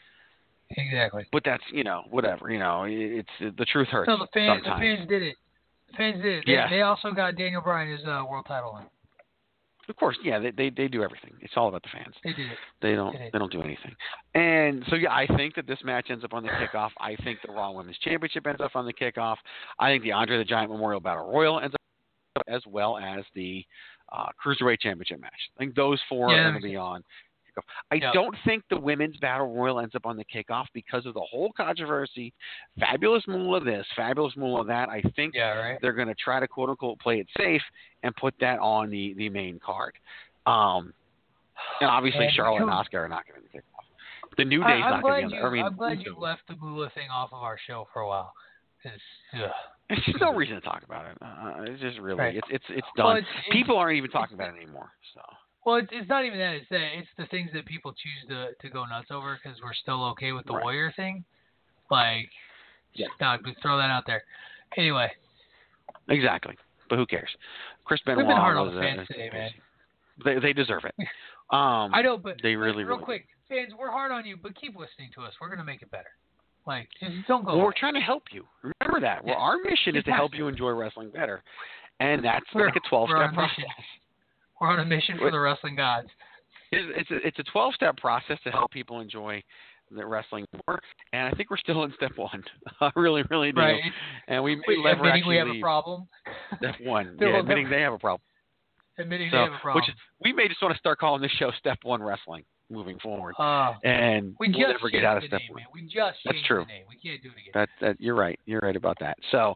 Exactly. But that's, you know, whatever. You know, it's the truth hurts. No, the fans, the sometimes. fans did it. The fans did it. They, Yeah. they also got Daniel Bryan his uh, world title win. Of course, yeah, they, they they do everything. It's all about the fans. They did it. They don't They did. they don't do anything. And so yeah, I think that this match ends up on the kickoff. I think the Raw Women's Championship ends up on the kickoff. I think the Andre the Giant Memorial Battle Royal ends up, as well as the uh, Cruiserweight Championship match. I think those four Yeah, are going to be on kickoff. I Yep. don't think the Women's Battle Royal ends up on the kickoff because of the whole controversy. Fabulous Moolah this, Fabulous Moolah that. I think Yeah, right. they're going to try to quote unquote play it safe and put that on the, the main card. Um, and obviously And Charlotte and you- Oscar are not going to kick off. The New I, Day's I'm not glad going to be you. on there. I mean, I'm glad you left the Moolah thing off of our show for a while. 'Cause, ugh. There's just no reason to talk about it. Uh, it's just really, Right. it's it's it's Well, done. it's- it's- People aren't even talking about it anymore. So Well, it's, it's not even that. It's that it's the things that people choose to, to go nuts over because we're still okay with the Right. Warrior thing. Like, Yeah. no, just throw that out there. Anyway, exactly, but who cares? Chris Benoit we've been hard was on the uh, fans today, man. They they deserve it. Um, I know, but they really, real really quick, fans, we're hard on you, but keep listening to us. We're gonna make it better. Like, just don't go. Well, we're away. trying to help you. Remember that. Well, Yeah. our mission is to help Exactly. you enjoy wrestling better, and that's We're- like a twelve we're on step a process. mission. We're on a mission for the wrestling gods. It's it's a, it's a twelve step process to help people enjoy the wrestling more, and I think we're still in step one. I really, really do. Right. And we may Wait, never admitting actually we have a leave. problem. Step one. There yeah, will admitting never- they have a problem. Admitting So, they have a problem. which is, we may just want to start calling this show Step One Wrestling moving forward, Uh, and we we'll just never get changed out of the Step name, One. man. We just That's changed true. the name. We can't do it again. That that you're right. You're right about that. So,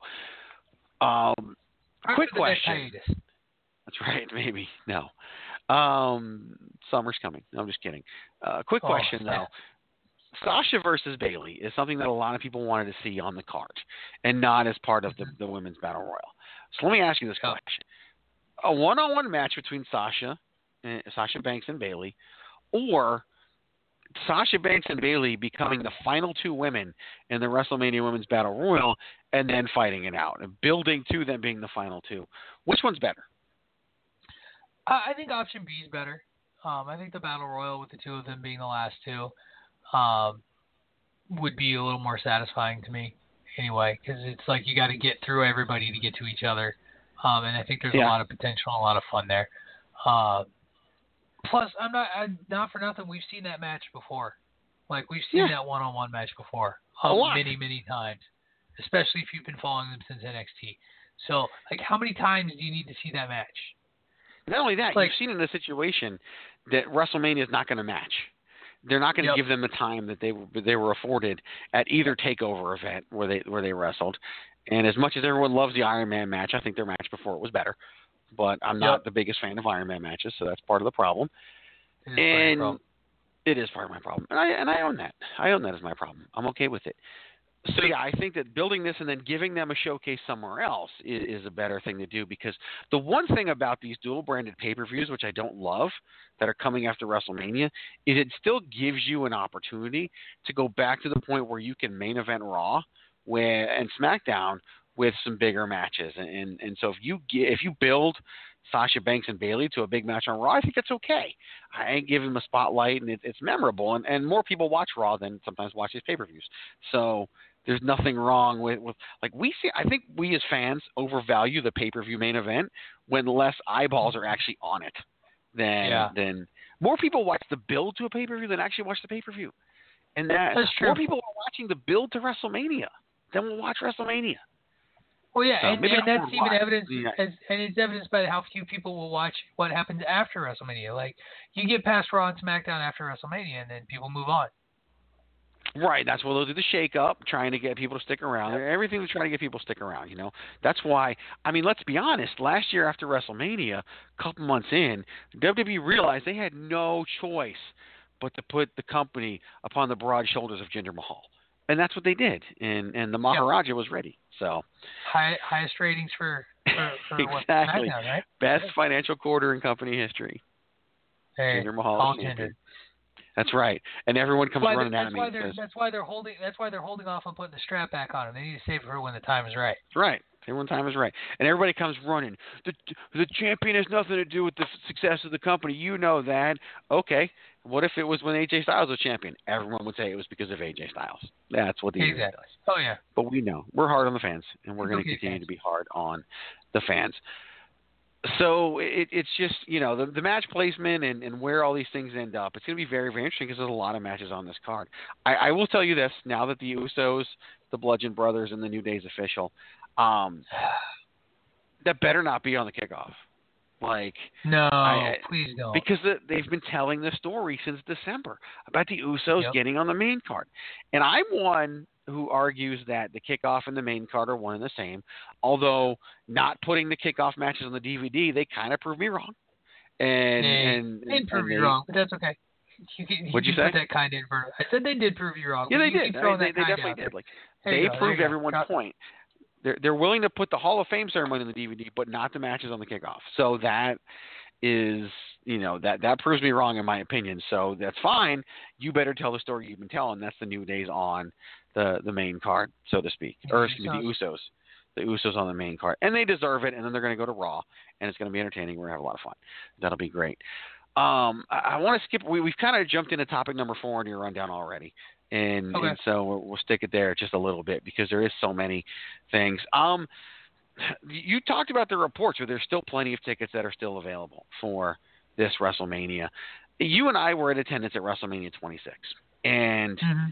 um, After quick the next question. hiatus. That's right. Maybe no. Um, summer's coming. No, I'm just kidding. Uh, quick Oh, question snap. though. Sasha versus Bayley is something that a lot of people wanted to see on the card, and not as part of the, the women's battle royal. So let me ask you this Yeah. question: a one-on-one match between Sasha, uh, Sasha Banks and Bayley, or Sasha Banks and Bayley becoming the final two women in the WrestleMania Women's Battle Royal, and then fighting it out and building to them being the final two. Which one's better? I I think option B is better. Um, I think the battle royal with the two of them being the last two um, would be a little more satisfying to me anyway, because it's like you got to get through everybody to get to each other, um, and I think there's Yeah. a lot of potential and a lot of fun there. Uh, plus, I'm not I'm not for nothing. We've seen that match before. Like we've seen Yeah. that one-on-one match before, A um, lot. many many times, especially if you've been following them since N X T. So, like, how many times do you need to see that match? Not only that, Like- you've seen in a situation that WrestleMania is not going to match. They're not going to Yep. give them the time that they they were afforded at either takeover event where they where they wrestled. And as much as everyone loves the Iron Man match, I think their match before it was better. But I'm not Yep. the biggest fan of Iron Man matches, so that's part of the problem. It is part of the And problem. it is part of my problem, and I and I own that. I own that as my problem. I'm okay with it. So yeah, I think that building this and then giving them a showcase somewhere else is, is a better thing to do, because the one thing about these dual branded pay-per-views, which I don't love, that are coming after WrestleMania, is it still gives you an opportunity to go back to the point where you can main event Raw where and SmackDown, with some bigger matches. And, and, and so if you get, if you build Sasha Banks and Bayley to a big match on Raw, I think that's okay. I ain't giving them a spotlight, and it, it's memorable. And, and more people watch Raw than sometimes watch these pay-per-views. So there's nothing wrong with, with like we see. I think we as fans overvalue the pay-per-view main event when less eyeballs are actually on it. Than yeah. than more people watch the build to a pay-per-view than actually watch the pay-per-view. And that that's true. More people are watching the build to WrestleMania than will watch WrestleMania. Well, yeah, so and, and that's even watch. evidence, yeah. as, and it's evidenced by how few people will watch what happens after WrestleMania. Like, you get past Raw and SmackDown after WrestleMania, and then people move on. Right, that's why they'll do the shake-up, trying to get people to stick around. Everything to try to get people to stick around, you know. That's why, I mean, let's be honest. Last year after WrestleMania, a couple months in, W W E realized they had no choice but to put the company upon the broad shoulders of Jinder Mahal. And that's what they did, and and the Maharaja yep. was ready. So High, highest ratings for, for, for exactly what, SmackDown, right? Best financial quarter in company history. Hey, Jinder Mahal all is champion. Jinder. That's right, and everyone comes that's running that's at why me. They're, says, that's why they're holding. That's why they're holding off on putting the strap back on him. They need to save it for when the time is right. Right. Everyone time is right, and everybody comes running. The the champion has nothing to do with the success of the company. You know that. Okay. What if it was when A J Styles was champion? Everyone would say it was because of A J Styles. That's what the exactly. does. Oh yeah. But we know we're hard on the fans, and we're going to okay, continue fans. to be hard on the fans. So it, it's just, you know, the, the match placement and, and where all these things end up. It's going to be very, very interesting because there's a lot of matches on this card. I, I will tell you this, now that the Usos, the Bludgeon Brothers, and the New Day is official, um, that better not be on the kickoff. Like No, I, please don't. Because the, they've been telling the story since December about the Usos yep. getting on the main card. And I'm one who argues that the kickoff and the main card are one and the same, although not putting the kickoff matches on the D V D, they kind of prove me wrong. And, they, and they did prove and you they, wrong, but that's okay. You can, you What'd you can say? Put that kind in for, I said they did prove you wrong. Yeah, they you did. Keep I mean, they, that they kind definitely out did. Like there they you go, proved you everyone's Drop. point. They're they're willing to put the Hall of Fame ceremony on the D V D, but not the matches on the kickoff. So that is, you know, that that proves me wrong in my opinion. So that's fine. You better tell the story you've been telling. That's the New Days on the the main card, so to speak, or excuse me, the Usos. The Usos on the main card, and they deserve it. And then they're going to go to Raw, and it's going to be entertaining. We're going to have a lot of fun. That'll be great. Um, I, I want to skip. We, we've kind of jumped into topic number four in your rundown already, and, okay. and so we'll, we'll stick it there just a little bit because there is so many things. Um, you talked about the reports where there's still plenty of tickets that are still available for this WrestleMania. You and I were in attendance at WrestleMania twenty-six, and mm-hmm.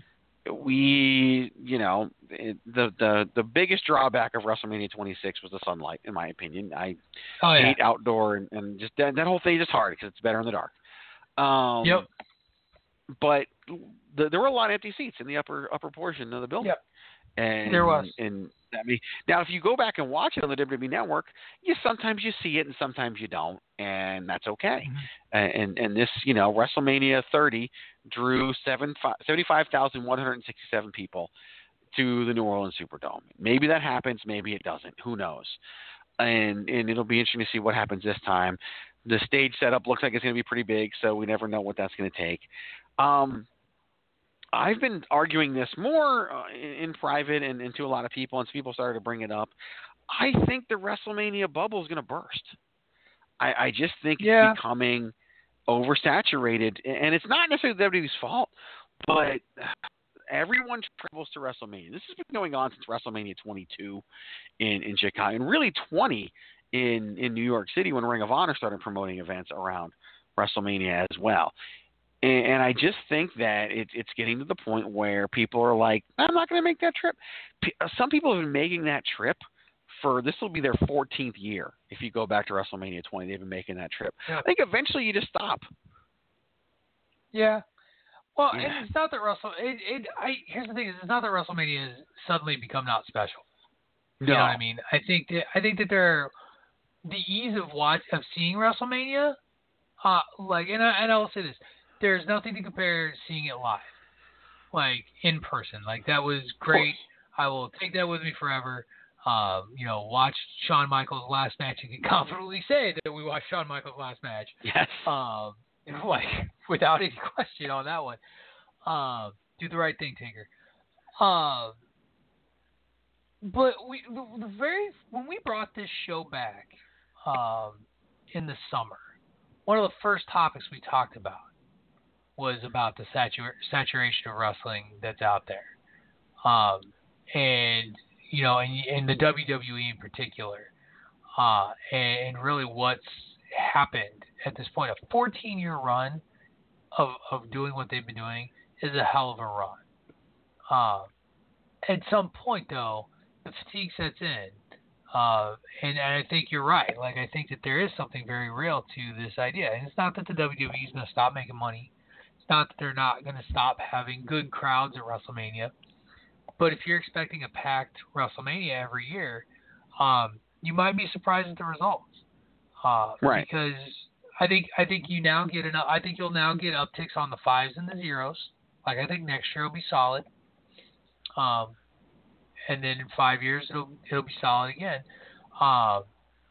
we, you know, it, the the the biggest drawback of WrestleMania twenty-six was the sunlight, in my opinion. I oh, yeah. hate outdoor and, and just that, that whole thing is just hard because it's better in the dark. Um, yep. But the, there were a lot of empty seats in the upper upper portion of the building. Yep. And there was. And I mean, now if you go back and watch it on the W W E Network, you sometimes you see it and sometimes you don't, and that's okay. Mm-hmm. And and this, you know, WrestleMania thirty drew seventy-five thousand one hundred sixty-seven people to the New Orleans Superdome. Maybe that happens, maybe it doesn't. Who knows? And and it'll be interesting to see what happens this time. The stage setup looks like it's going to be pretty big, so we never know what that's going to take. Um, I've been arguing this more uh, in, in private and, and to a lot of people, and some people started to bring it up. I think the WrestleMania bubble is going to burst. I, I just think yeah. it's becoming oversaturated, and it's not necessarily W W E's fault, but everyone travels to WrestleMania. This has been going on since WrestleMania twenty-two in, in Chicago, and really twenty in, in New York City when Ring of Honor started promoting events around WrestleMania as well. And, and I just think that it, it's getting to the point where people are like, I'm not going to make that trip. P- some people have been making that trip for, this will be their fourteenth year. If you go back to WrestleMania twenty, they've been making that trip. Yeah. I think eventually you just stop. Yeah. Well, yeah. and it's not that Russell. It, it. I here's the thing: is it's not that WrestleMania has suddenly become not special. No. You know what I mean? I think that I think that there, the ease of watch of seeing WrestleMania, uh, like, and I, and I will say this: there's nothing to compare seeing it live, like in person. Like that was great. I will take that with me forever. Um, you know, watch Shawn Michaels' last match and can confidently say that we watched Shawn Michaels' last match. Yes. Um, like without any question on that one. Um, do the right thing, Tinker. Um, but we the, the very when we brought this show back um, in the summer, one of the first topics we talked about was about the satur- saturation of wrestling that's out there, um, and you know, and, and the W W E in particular, uh, and, and really what's happened at this point. A fourteen-year run of of doing what they've been doing is a hell of a run. Uh, at some point, though, the fatigue sets in, uh, and, and I think you're right. Like, I think that there is something very real to this idea, and it's not that the W W E is going to stop making money. It's not that they're not going to stop having good crowds at WrestleMania. But if you're expecting a packed WrestleMania every year, um, you might be surprised at the results. Uh, right. Because I think I think you now get enough. I think you'll now get upticks on the fives and the zeros. Like, I think next year will be solid. Um, and then in five years it'll it'll be solid again. Um,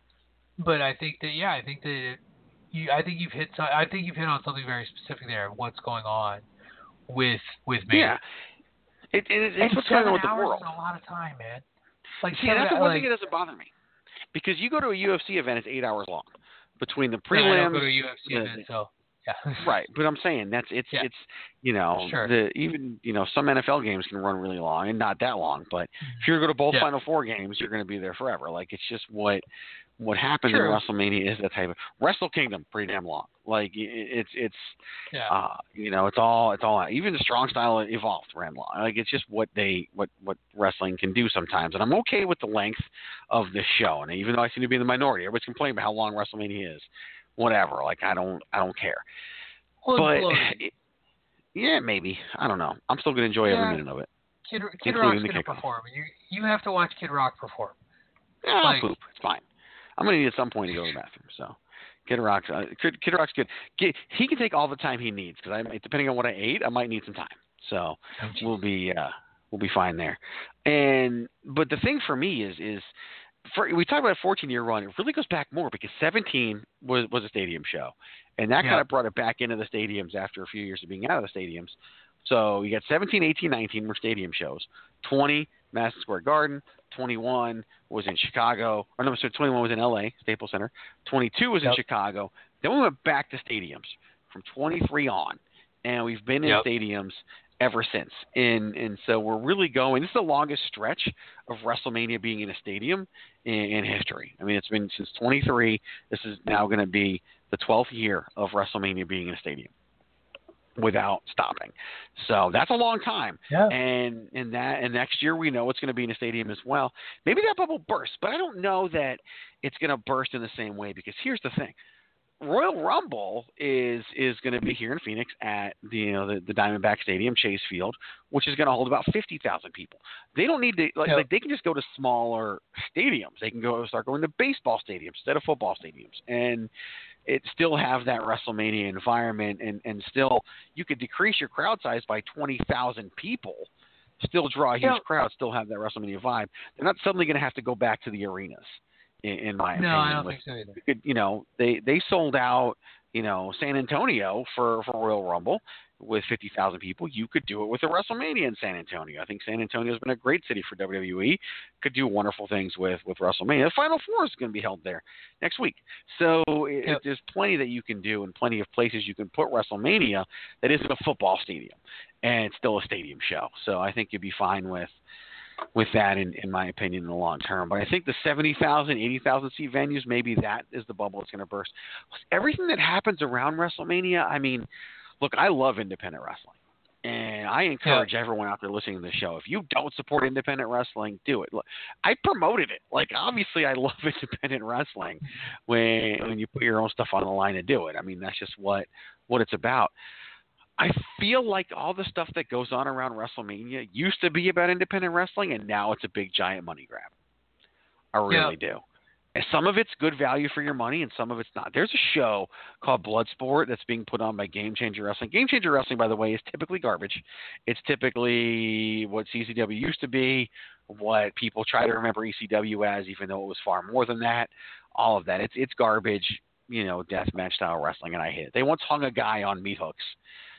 but I think that yeah, I think that it, you I think you've hit I think you've hit on something very specific there of what's going on with with me. Yeah. It, it, it's and what's going on with the hours world. Is a lot of time, man. Like, See, that's the one like, thing that doesn't bother me. Because you go to a U F C event, it's eight hours long. Between the yeah, prelims. I don't go to a U F C the, event, so yeah. Right, but I'm saying that's it's yeah. it's you know sure. the even you know some N F L games can run really long and not that long, but if you're going to both yeah. Final Four games, you're going to be there forever. Like, it's just what what happens True. in WrestleMania is that type of Wrestle Kingdom, pretty damn long. Like, it, it's it's yeah. uh, you know it's all it's all even the Strong Style Evolved ran long. Like, it's just what they what what wrestling can do sometimes, and I'm okay with the length of this show. And even though I seem to be in the minority, everybody's complaining about how long WrestleMania is. Whatever, like I don't, I don't care. Well, but it, yeah, maybe I don't know. I'm still gonna enjoy yeah. every minute of it. Kid, Kid Rock's gonna perform. You you have to watch Kid Rock perform. Yeah, like, poop. It's fine. I'm gonna need at some point to go to the bathroom. So, Kid Rock's uh, Kid, Kid Rock's good. Kid, he can take all the time he needs because I, depending on what I ate, I might need some time. So oh, we'll be uh, we'll be fine there. And but the thing for me is is. For, we talk about a fourteen-year run. It really goes back more because seventeen was, was a stadium show, and that yeah. kind of brought it back into the stadiums after a few years of being out of the stadiums. So you got seventeen, eighteen, nineteen were stadium shows. twenty, Madison Square Garden. twenty-one was in Chicago. Or no, sorry, twenty-one was in L A, Staples Center. twenty-two was yep. in Chicago. Then we went back to stadiums from twenty-three on, and we've been in yep. stadiums ever since. And and so we're really going – this is the longest stretch of WrestleMania being in a stadium in, in history. I mean, it's been since twenty-three. This is now going to be the twelfth year of WrestleMania being in a stadium without stopping. So that's a long time. Yeah. And and that and next year we know it's going to be in a stadium as well. Maybe that bubble bursts, but I don't know that it's going to burst in the same way because here's the thing. Royal Rumble is is going to be here in Phoenix at the you know the, the Diamondback Stadium, Chase Field, which is going to hold about fifty thousand people. They don't need to like, yep. like they can just go to smaller stadiums. They can go start going to baseball stadiums instead of football stadiums, and it still have that WrestleMania environment. And, and still, you could decrease your crowd size by twenty thousand people, still draw a huge yep. crowd, still have that WrestleMania vibe. They're not suddenly going to have to go back to the arenas. In, in my no, opinion, I don't with, think so either. you, could, you know, they they sold out, you know, San Antonio for, for Royal Rumble with fifty thousand people. You could do it with a WrestleMania in San Antonio. I think San Antonio has been a great city for W W E. Could do wonderful things with, with WrestleMania. The Final Four is going to be held there next week. So it, yep. it, there's plenty that you can do and plenty of places you can put WrestleMania that isn't a football stadium, and it's still a stadium show. So I think you'd be fine with with that, in, in my opinion, in the long term. But I think the seventy thousand, eighty thousand seat venues, maybe that is the bubble that's going to burst. Everything that happens around WrestleMania, I mean, look, I love independent wrestling. And I encourage yeah. everyone out there listening to the show, if you don't support independent wrestling, do it. Look, I promoted it. Like, obviously, I love independent wrestling when when you put your own stuff on the line to do it. I mean, that's just what, what it's about. I feel like all the stuff that goes on around WrestleMania used to be about independent wrestling, and now it's a big, giant money grab. I really yeah. do. And some of it's good value for your money, and some of it's not. There's a show called Bloodsport that's being put on by Game Changer Wrestling. Game Changer Wrestling, by the way, is typically garbage. It's typically what C C W used to be, what people try to remember E C W as, even though it was far more than that. All of that. It's it's garbage, you know, death match style wrestling, and I hate it. They once hung a guy on meat hooks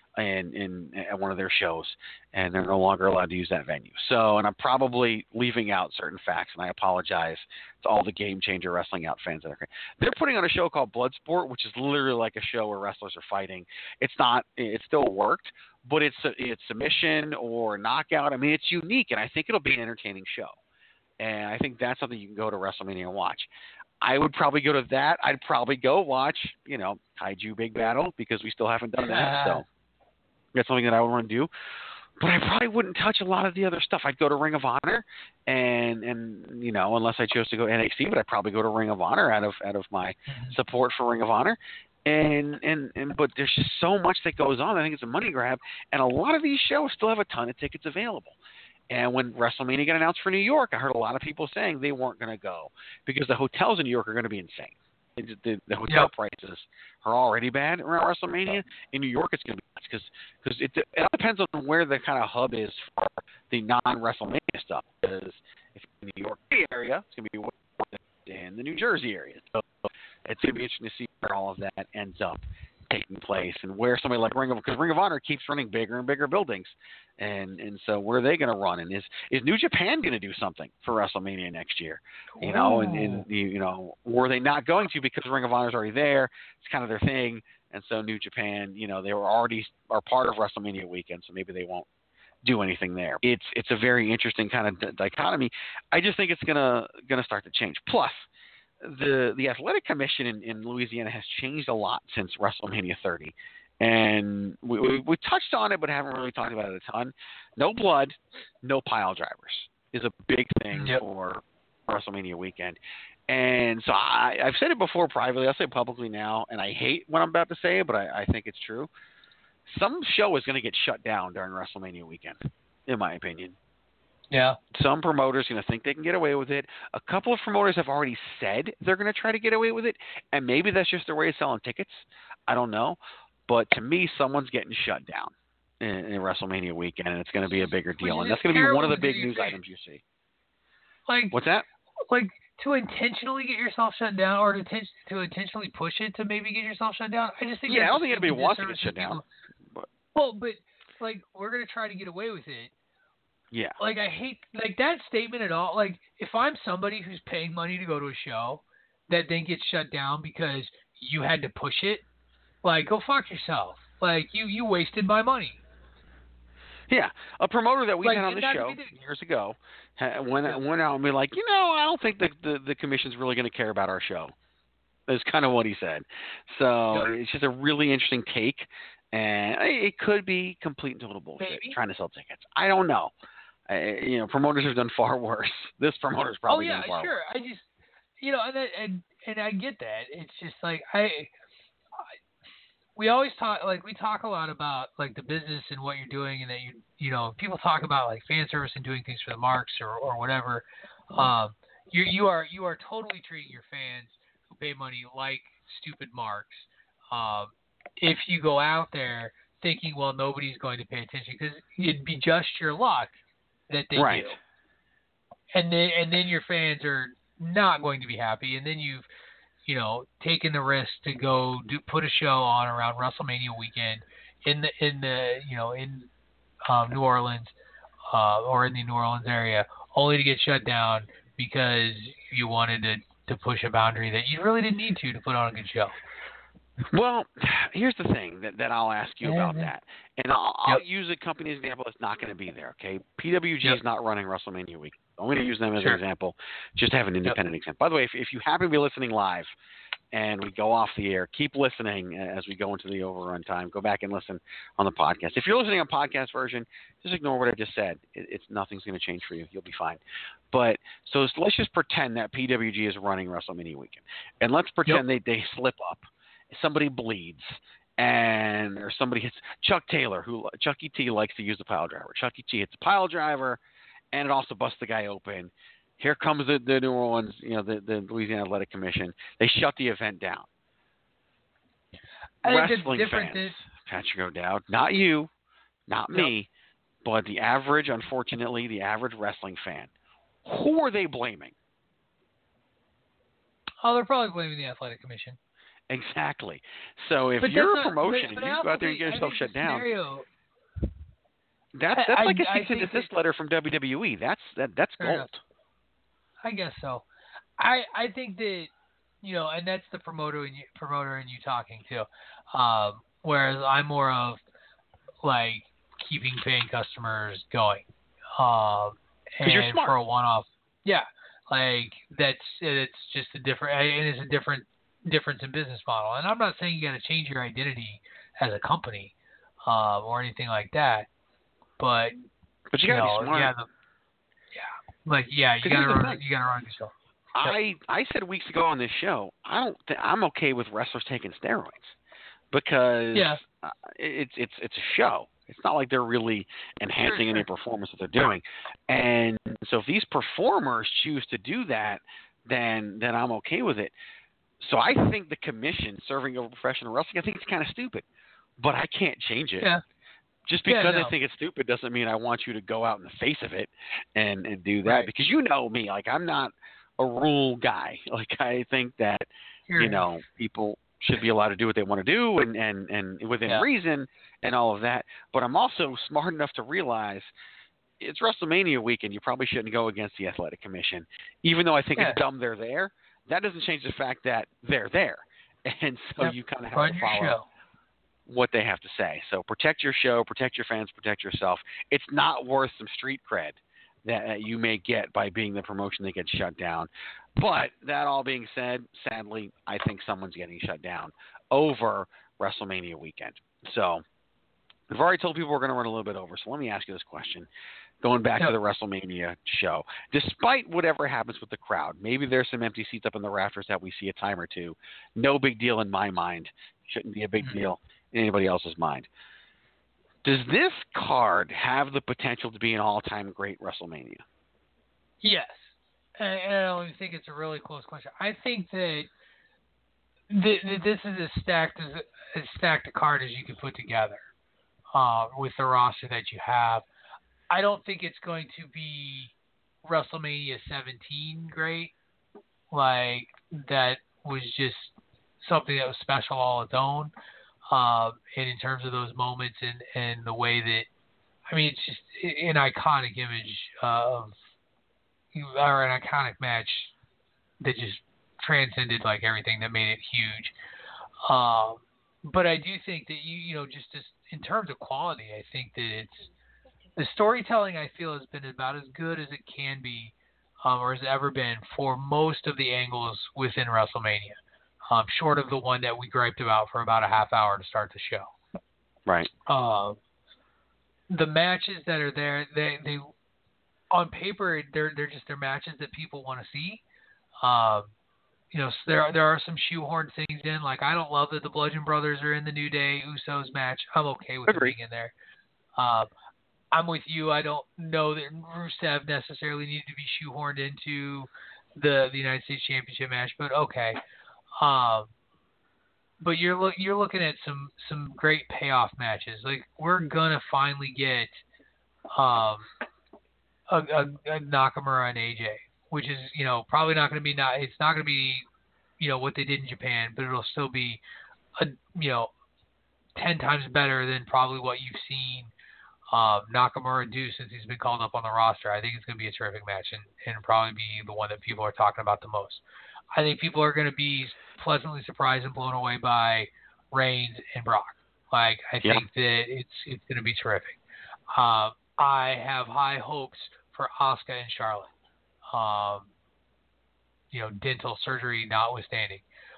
in, in at one of their shows, and they're no longer allowed to use that venue. So, and I'm probably leaving out certain facts, and I apologize to all the Game Changer Wrestling Out fans that are. They're putting on a show called Bloodsport, which is literally like a show where wrestlers are fighting. It's not. It still worked, but it's it's submission or knockout. I mean, it's unique, and I think it'll be an entertaining show. And I think that's something you can go to WrestleMania and watch. I would probably go to that. I'd probably go watch, you know, Kaiju Big Battle because we still haven't done that. So that's something that I would want to do. But I probably wouldn't touch a lot of the other stuff. I'd go to Ring of Honor, and and you know, unless I chose to go N X T, but I'd probably go to Ring of Honor out of out of my support for Ring of Honor. And and and but there's just so much that goes on. I think it's a money grab, and a lot of these shows still have a ton of tickets available. And when WrestleMania got announced for New York, I heard a lot of people saying they weren't going to go because the hotels in New York are going to be insane. The, the, the hotel yep. prices are already bad around WrestleMania. In New York, it's going to be nuts because because it, it all depends on where the kind of hub is for the non-WrestleMania stuff. Because if in the New York area, it's going to be more in the New Jersey area. So it's going to be interesting to see where all of that ends up taking place and where somebody like Ring of because Ring of Honor keeps running bigger and bigger buildings, and and so where are they going to run? And is is New Japan going to do something for WrestleMania next year? You know, and, and you know, were they not going to because Ring of Honor is already there? It's kind of their thing, and so New Japan, you know, they were already are part of WrestleMania weekend, so maybe they won't do anything there. It's it's a very interesting kind of dichotomy. I just think it's gonna gonna start to change. Plus, the the athletic commission in, in Louisiana has changed a lot since WrestleMania thirty, and we, we we touched on it but haven't really talked about it a ton. No blood, no pile drivers is a big thing yep. for WrestleMania weekend, and so I, I've said it before privately. I'll say it publicly now, and I hate what I'm about to say, but I, I think it's true. Some show is going to get shut down during WrestleMania weekend, in my opinion. Yeah. Some promoters are going to think they can get away with it. A couple of promoters have already said they're going to try to get away with it, and maybe that's just their way of selling tickets. I don't know. But to me, someone's getting shut down in, in WrestleMania weekend, and it's going to be a bigger deal. And that's going to be one of the big news items you see. Like What's that? Like to intentionally get yourself shut down or to, t- to intentionally push it to maybe get yourself shut down, I just think Yeah, I that's don't think anybody wants to get shut people. down. But. Well, but, like, we're going to try to get away with it. Yeah. Like, I hate, like, that statement at all. Like, if I'm somebody who's paying money to go to a show that then gets shut down because you had to push it, like, go fuck yourself. Like, you, you wasted my money. Yeah. A promoter that we like, had on the show years ago went, went out and be like, you know, I don't think the, the, the commission's really going to care about our show. That's kind of what he said. So yeah. It's just a really interesting take. And it could be complete and total bullshit Maybe. trying to sell tickets. I don't know. Uh, you know, promoters have done far worse. This promoter's probably oh, yeah, done far sure. worse. I just, you know, and, and and I get that. It's just like I, I, we always talk like we talk a lot about like the business and what you're doing, and that you, you know, people talk about like fan service and doing things for the marks or, or whatever. Um, you you are you are totally treating your fans who pay money like stupid marks. Um, if you go out there thinking, well, nobody's going to pay attention, because it'd be just your luck that they right. do. And then, and then your fans are not going to be happy, and then you've, you know, taken the risk to go do, put a show on around WrestleMania weekend in the, in the, you know, in um, New Orleans uh, or in the New Orleans area, only to get shut down because you wanted to, to push a boundary that you really didn't need to to put on a good show. Well, here's the thing that, that I'll ask you about that. And I'll, yep. I'll use a company as an example that's not going to be there, okay? P W G yep. is not running WrestleMania week. I'm going to use them as sure. an example, just to have an independent yep. example. By the way, if, if you happen to be listening live and we go off the air, keep listening as we go into the overrun time. Go back and listen on the podcast. If you're listening on podcast version, just ignore what I just said. It, it's nothing's going to change for you. You'll be fine. But so let's just pretend that P W G is running WrestleMania weekend. And let's pretend yep. they, they slip up. Somebody bleeds, and or somebody hits Chuck Taylor, who Chuck E. T. likes to use the pile driver. Chuck E. T. hits a pile driver, and it also busts the guy open. Here comes the, the New Orleans, you know, the, the Louisiana Athletic Commission. They shut the event down. I Wrestling fans, is... Patrick O'Dowd, not you, not me, nope. but the average, unfortunately, the average wrestling fan. Who are they blaming? Oh, they're probably blaming the Athletic Commission. exactly. So if but you're a not, promotion but, and you go out there and get yourself shut down, scenario, that's that's I, like a I cease and think desist that, letter from W W E. That's that that's Fair gold. enough. I guess so. I I think that, you know, and that's the promoter and you, promoter and you talking too. Um, whereas I'm more of like keeping paying customers going. Um, and you're smart. for a one-off, yeah, like that's it's just a different and it's a different difference in business model. And I'm not saying you got to change your identity as a company um, or anything like that, but but you you gotta know, be smart. yeah, the, yeah, like yeah, you gotta run, you gotta run the show. I I said weeks ago on this show, I don't th- I'm okay with wrestlers taking steroids because yeah. uh, it's it's it's a show. It's not like they're really enhancing sure, any sure. performance that they're doing. And so if these performers choose to do that, then then I'm okay with it. So I think the commission serving over professional wrestling, I think it's kind of stupid, but I can't change it. Yeah. Just because yeah, no. I think it's stupid doesn't mean I want you to go out in the face of it and, and do that. Right. Because you know me, like I'm not a rule guy. Like I think that, Here. you know, people should be allowed to do what they want to do and, and, and within Yeah. reason and all of that. But I'm also smart enough to realize it's WrestleMania weekend. You probably shouldn't go against the Athletic Commission. Even though I think Yeah. it's dumb they're there, that doesn't change the fact that they're there. And so Yeah. you kind of have Run to your follow show. what they have to say. So protect your show, protect your fans, protect yourself. It's not worth some street cred that uh, you may get by being the promotion that gets shut down. But that all being said, sadly, I think someone's getting shut down over WrestleMania weekend. So we've already told people we're going to run a little bit over. So let me ask you this question. Going back yeah. to the WrestleMania show, despite whatever happens with the crowd, maybe there's some empty seats up in the rafters that we see a time or two. No big deal in my mind. Shouldn't be a big mm-hmm. deal in anybody else's mind. Does this card have the potential to be an all-time great WrestleMania? Yes. And, and I don't even think it's a really close question. I think that, th- that this is as stacked as as stacked a card as you could put together uh, with the roster that you have. I don't think it's going to be WrestleMania seventeen great. Like, that was just something that was special all its own. Um, and in terms of those moments and, and the way that, I mean, it's just an iconic image of, or an iconic match that just transcended like everything that made it huge. Um, but I do think that you, you know, just as, in terms of quality, I think that it's, the storytelling I feel has been about as good as it can be, um, or has ever been for most of the angles within WrestleMania. Um, short of the one that we griped about for about a half hour to start the show. Right. Uh, the matches that are there, they, they on paper, they're they're just they're matches that people want to see. Um, you know, so there are, there are some shoehorned things in. Like, I don't love that the Bludgeon Brothers are in the New Day Usos match. I'm okay with Agreed. them being in there. Um, I'm with you. I don't know that Rusev necessarily needed to be shoehorned into the the United States Championship match, but okay. Um, but you're look you're looking at some, some great payoff matches. Like, we're gonna finally get um, a, a, a Nakamura and A J, which is, you know, probably not gonna be not it's not gonna be, you know, what they did in Japan, but it'll still be a you know ten times better than probably what you've seen um, Nakamura do since he's been called up on the roster. I think it's gonna be a terrific match and, and probably be the one that people are talking about the most. I think people are going to be pleasantly surprised and blown away by Reigns and Brock. Like, I yeah. think that it's it's going to be terrific. Uh, I have high hopes for Asuka and Charlotte. Um, you know, dental surgery notwithstanding.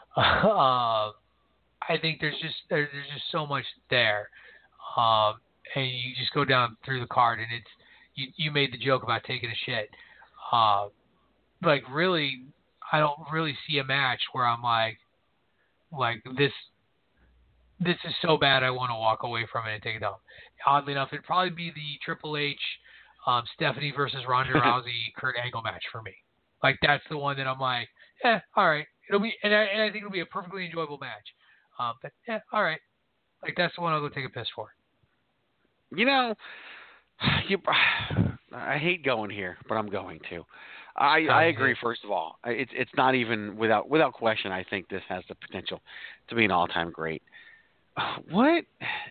uh, I think there's just there's just so much there, um, and you just go down through the card, and it's you you made the joke about taking a shit. Uh, like, really. I don't really see a match where I'm like, like this, this is so bad I want to walk away from it and take it down. Oddly enough, it'd probably be the Triple H, um, Stephanie versus Ronda Rousey, Kurt Angle match for me. Like, that's the one that I'm like, eh, all right, it'll be, and I, and I think it'll be a perfectly enjoyable match. Um, but yeah, all right, like that's the one I'll go take a piss for. You know, you, I hate going here, but I'm going to. I, I agree. First of all, it's it's not even without without question. I think this has the potential to be an all-time great. What?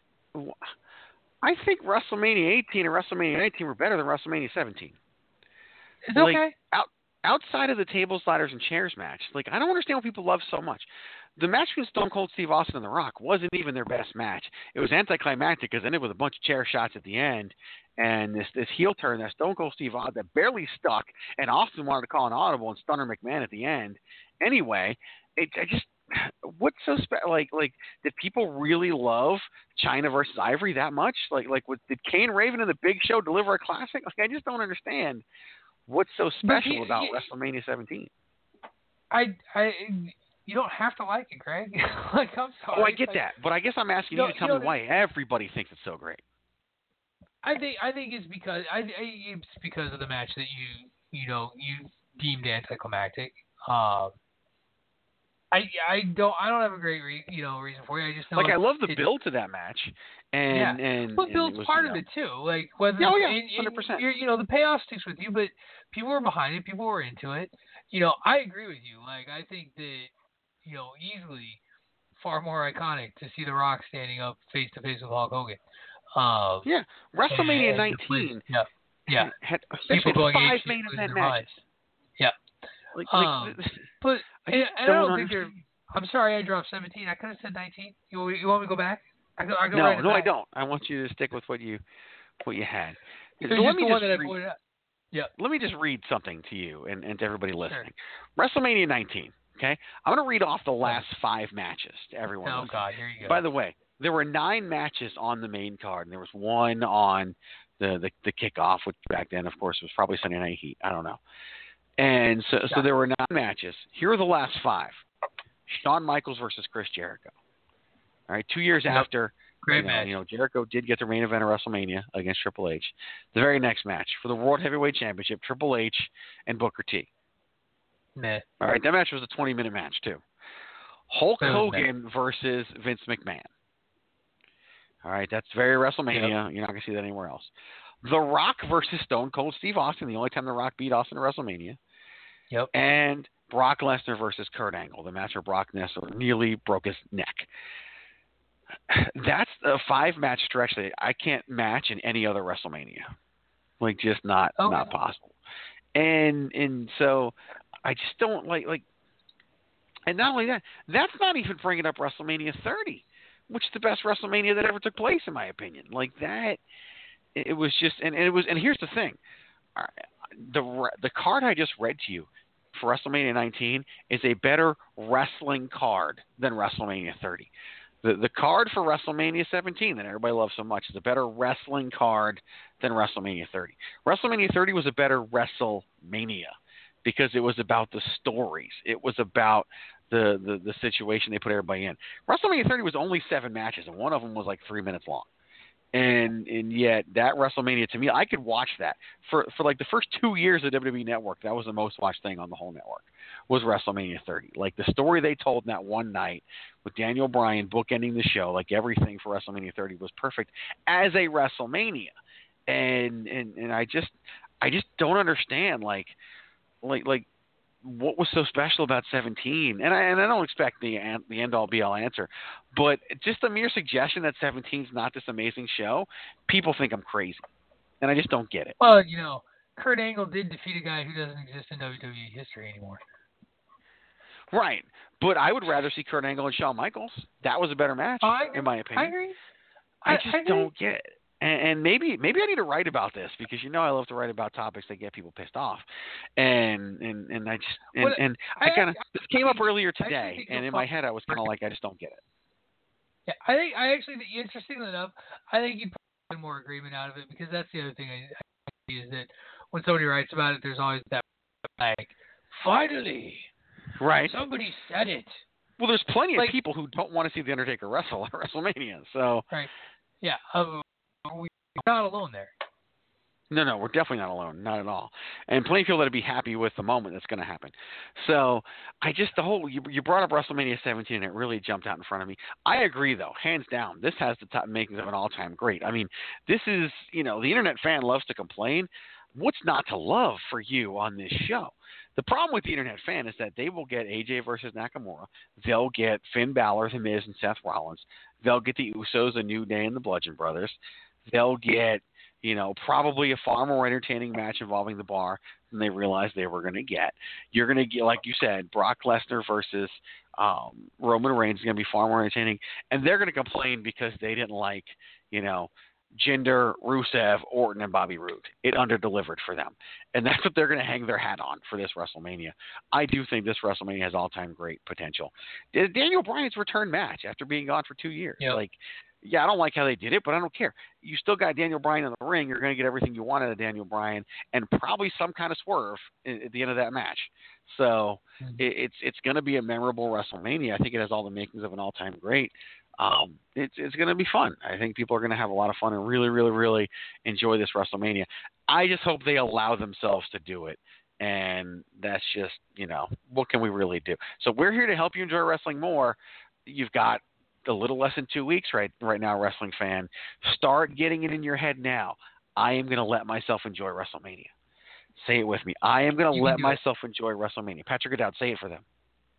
I think WrestleMania eighteen and WrestleMania nineteen were better than WrestleMania seventeen. It's like, okay. Out, outside of the tables, ladders, and chairs match, like I don't understand what people love so much. The match between Stone Cold Steve Austin and The Rock wasn't even their best match. It was anticlimactic because it ended with a bunch of chair shots at the end, and this this heel turn that Stone Cold Steve Austin that barely stuck, and Austin wanted to call an audible and Stunner McMahon at the end. Anyway, it I just what's so special? Like like did people really love China versus Ivory that much? Like like what, did Kane Raven and the Big Show deliver a classic? Like I just don't understand what's so special he, about he, WrestleMania seventeen. I I. You don't have to like it, Greg. like, I'm sorry. Oh, I get like, that, but I guess I'm asking you, you to tell you know, me why everybody thinks it's so great. I think I think it's because I, I it's because of the match that you you know you deemed anticlimactic. Um, I I don't I don't have a great re, you know reason for it. I just know like I love the it, build to that match, and yeah. and Well, build's was, part you know, of it too. Like whether oh yeah, and, and hundred percent. You know the payoff sticks with you, but people were behind it. People were into it. You know I agree with you. Like I think that. You know, easily far more iconic to see The Rock standing up face to face with Hulk Hogan. Um, yeah, WrestleMania and, nineteen. Yeah, yeah. Had, People going five H- main event matches. Yeah. Like, um, like, but I, and, and I don't think understand. they're. I'm sorry, I dropped seventeen. I could have said nineteen. You, you want me to go back? I go. I go no, right no, back. I don't. I want you to stick with what you what you had. It So was let just me the just one that I read, pointed out. Yeah. Let me just read something to you and, and to everybody listening. Sure. WrestleMania nineteen. Okay, I'm going to read off the last five matches to everyone. Oh listening. God, here you go. By the way, there were nine matches on the main card, and there was one on the, the the kickoff, which back then, of course, was probably Sunday Night Heat. I don't know. And so, so there were nine matches. Here are the last five: Shawn Michaels versus Chris Jericho. All right, two years yep. after, Great you know, match. you know, Jericho did get the main event of WrestleMania against Triple H. The very next match for the World Heavyweight Championship, Triple H and Booker T. Nah. All right, that match was a twenty-minute match too. Hulk Hogan versus Vince McMahon. All right, that's very WrestleMania. Yep. You're not going to see that anywhere else. The Rock versus Stone Cold Steve Austin, the only time The Rock beat Austin at WrestleMania. Yep. And Brock Lesnar versus Kurt Angle, the match where Brock Lesnar nearly broke his neck. That's a five-match stretch that I can't match in any other WrestleMania. Like, just not okay. not possible. And and so I just don't like like. And not only that, that's not even bringing up WrestleMania thirty, which is the best WrestleMania that ever took place, in my opinion. Like that, it was just, and, and it was, and here's the thing, the the card I just read to you for WrestleMania nineteen is a better wrestling card than WrestleMania thirty. The the card for WrestleMania seventeen that everybody loves so much is a better wrestling card than WrestleMania thirty. WrestleMania thirty was a better WrestleMania because it was about the stories. It was about the, the, the situation they put everybody in. WrestleMania thirty was only seven matches, and one of them was like three minutes long. And and yet that WrestleMania, to me, I could watch that. For for like the first two years of W W E Network, that was the most watched thing on the whole network, was WrestleMania thirty. Like the story they told in that one night with Daniel Bryan bookending the show, like everything for WrestleMania thirty was perfect as a WrestleMania. And and, and I just I just don't understand like like like what was so special about seventeen? And I and I don't expect the the end all be all answer, but just the mere suggestion that seventeen is not this amazing show, people think I'm crazy, and I just don't get it. Well, you know, Kurt Angle did defeat a guy who doesn't exist in W W E history anymore. Right, but I would rather see Kurt Angle and Shawn Michaels. That was a better match, oh, in my opinion. I agree. I, I just I don't get it. And, and maybe maybe I need to write about this because you know I love to write about topics that get people pissed off. And and, and I just and, well, and I, I kind of this came up earlier today, and in my head I was kind of like I just don't get it. Yeah, I think I actually interestingly enough, I think you'd probably get more agreement out of it because that's the other thing I, I see is that when somebody writes about it, there's always that like finally, right? Somebody said it. Well, there's plenty like, of people who don't want to see The Undertaker wrestle at WrestleMania. So right, yeah, um, we're not alone there. No, no, we're definitely not alone, not at all. And plenty of people that'd be happy with the moment that's going to happen. So I just the whole you, you brought up WrestleMania seventeen, and it really jumped out in front of me. I agree, though, hands down, this has the top makings of an all-time great. I mean, this is you know the internet fan loves to complain. what's not to love for you on this show? The problem with the internet fan is that they will get A J versus Nakamura. They'll get Finn Balor, The Miz, and Seth Rollins. They'll get the Usos, A New Day, and the Bludgeon Brothers. They'll get, you know, probably a far more entertaining match involving the Bar than they realized they were going to get. You're going to get, like you said, Brock Lesnar versus um, Roman Reigns is going to be far more entertaining. And they're going to complain because they didn't like, you know, Jinder, Rusev, Orton, and Bobby Roode. It underdelivered for them. And that's what they're going to hang their hat on for this WrestleMania. I do think this WrestleMania has all-time great potential. Daniel Bryan's return match after being gone for two years. Yep. Like, yeah, I don't like how they did it, but I don't care. You still got Daniel Bryan in the ring. You're going to get everything you want out of Daniel Bryan and probably some kind of swerve at the end of that match. So mm-hmm. it, it's it's going to be a memorable WrestleMania. I think it has all the makings of an all-time great. Um, it's it's going to be fun. I think people are going to have a lot of fun and really, really, really enjoy this WrestleMania. I just hope they allow themselves to do it. And that's just, you know, what can we really do? So we're here to help you enjoy wrestling more. You've got a little less than two weeks right right now, wrestling fan. Start getting it in your head now. I am going to let myself enjoy WrestleMania. Say it with me. I am going to let myself it. enjoy WrestleMania. Patrick O'Dowd, say it for them.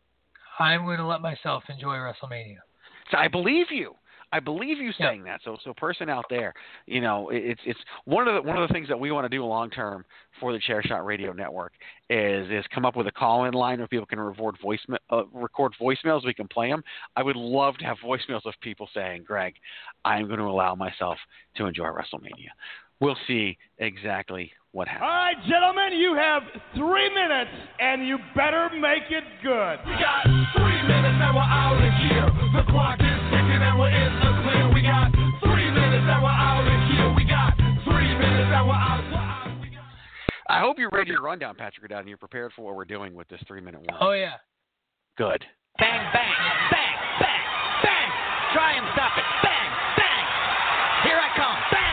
I'm going to let myself enjoy WrestleMania. So I believe you. I believe you saying yeah. that. So, so person out there, you know, it's it's one of the one of the things that we want to do long term for the Chairshot Radio Network is is come up with a call in line where people can record voice uh, record voicemails. We can play them. I would love to have voicemails of people saying, "Greg, I am going to allow myself to enjoy WrestleMania." We'll see exactly what happens. All right, gentlemen, you have three minutes, and you better make it good. We got three minutes and we're out of here. The clock is ticking and we're in the clear. We got three minutes and we're out of here. We got three minutes and we're out. We're out. We got... I hope you read your rundown, Patrick O'Dowd, and you're prepared for what we're doing with this three-minute warning. Oh, yeah. Good. Bang, bang, bang, bang, bang. Try and stop it. Bang, bang. Here I come. Bang.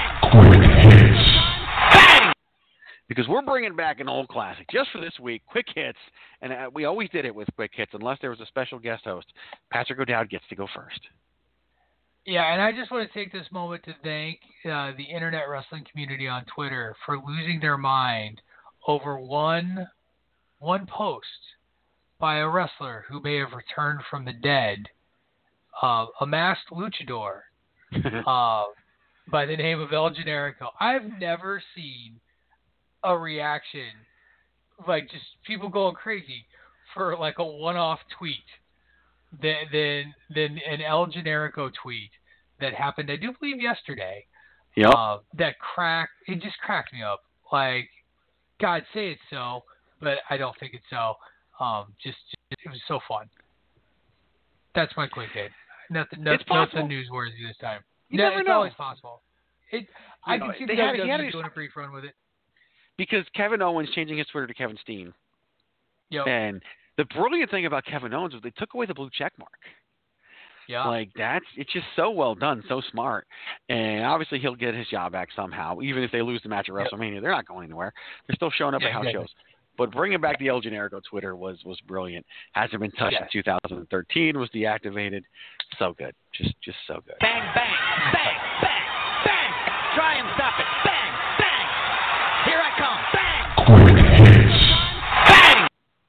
Bang! Because we're bringing back an old classic just for this week, Quick Hits, and uh, we always did it with Quick Hits unless there was a special guest host. Patrick O'Dowd gets to go first. Yeah, and I just want to take this moment to thank uh, the internet wrestling community on Twitter for losing their mind over one one post by a wrestler who may have returned from the dead, uh, a masked luchador uh, by the name of El Generico. I've never seen a reaction like just people going crazy for like a one-off tweet than than, than an El Generico tweet that happened, I do believe, yesterday. Yep. Uh, that cracked, it just cracked me up. Like, God, say it's so, but I don't think it's so. Um, just, just it was so fun. That's my quick hit. Nothing, no, nothing newsworthy this time. You no, never it's know. always possible. It, I know, can see they the had- W he had W E his- doing a brief run with it. Because Kevin Owens changing his Twitter to Kevin Steen. Yep. And the brilliant thing about Kevin Owens was they took away the blue check mark. Yeah. Like, that's, it's just so well done, so smart. And obviously he'll get his job back somehow. Even if they lose the match at WrestleMania, yep. they're not going anywhere. They're still showing up yeah, at house exactly. shows. But bringing back the El Generico Twitter was, was brilliant. Hasn't been touched Yeah. in two thousand thirteen, was deactivated. So good. Just just so good. Bang, bang, bang, bang, bang. Try and stop it. Bang, bang. Here I come. Bang. Bang.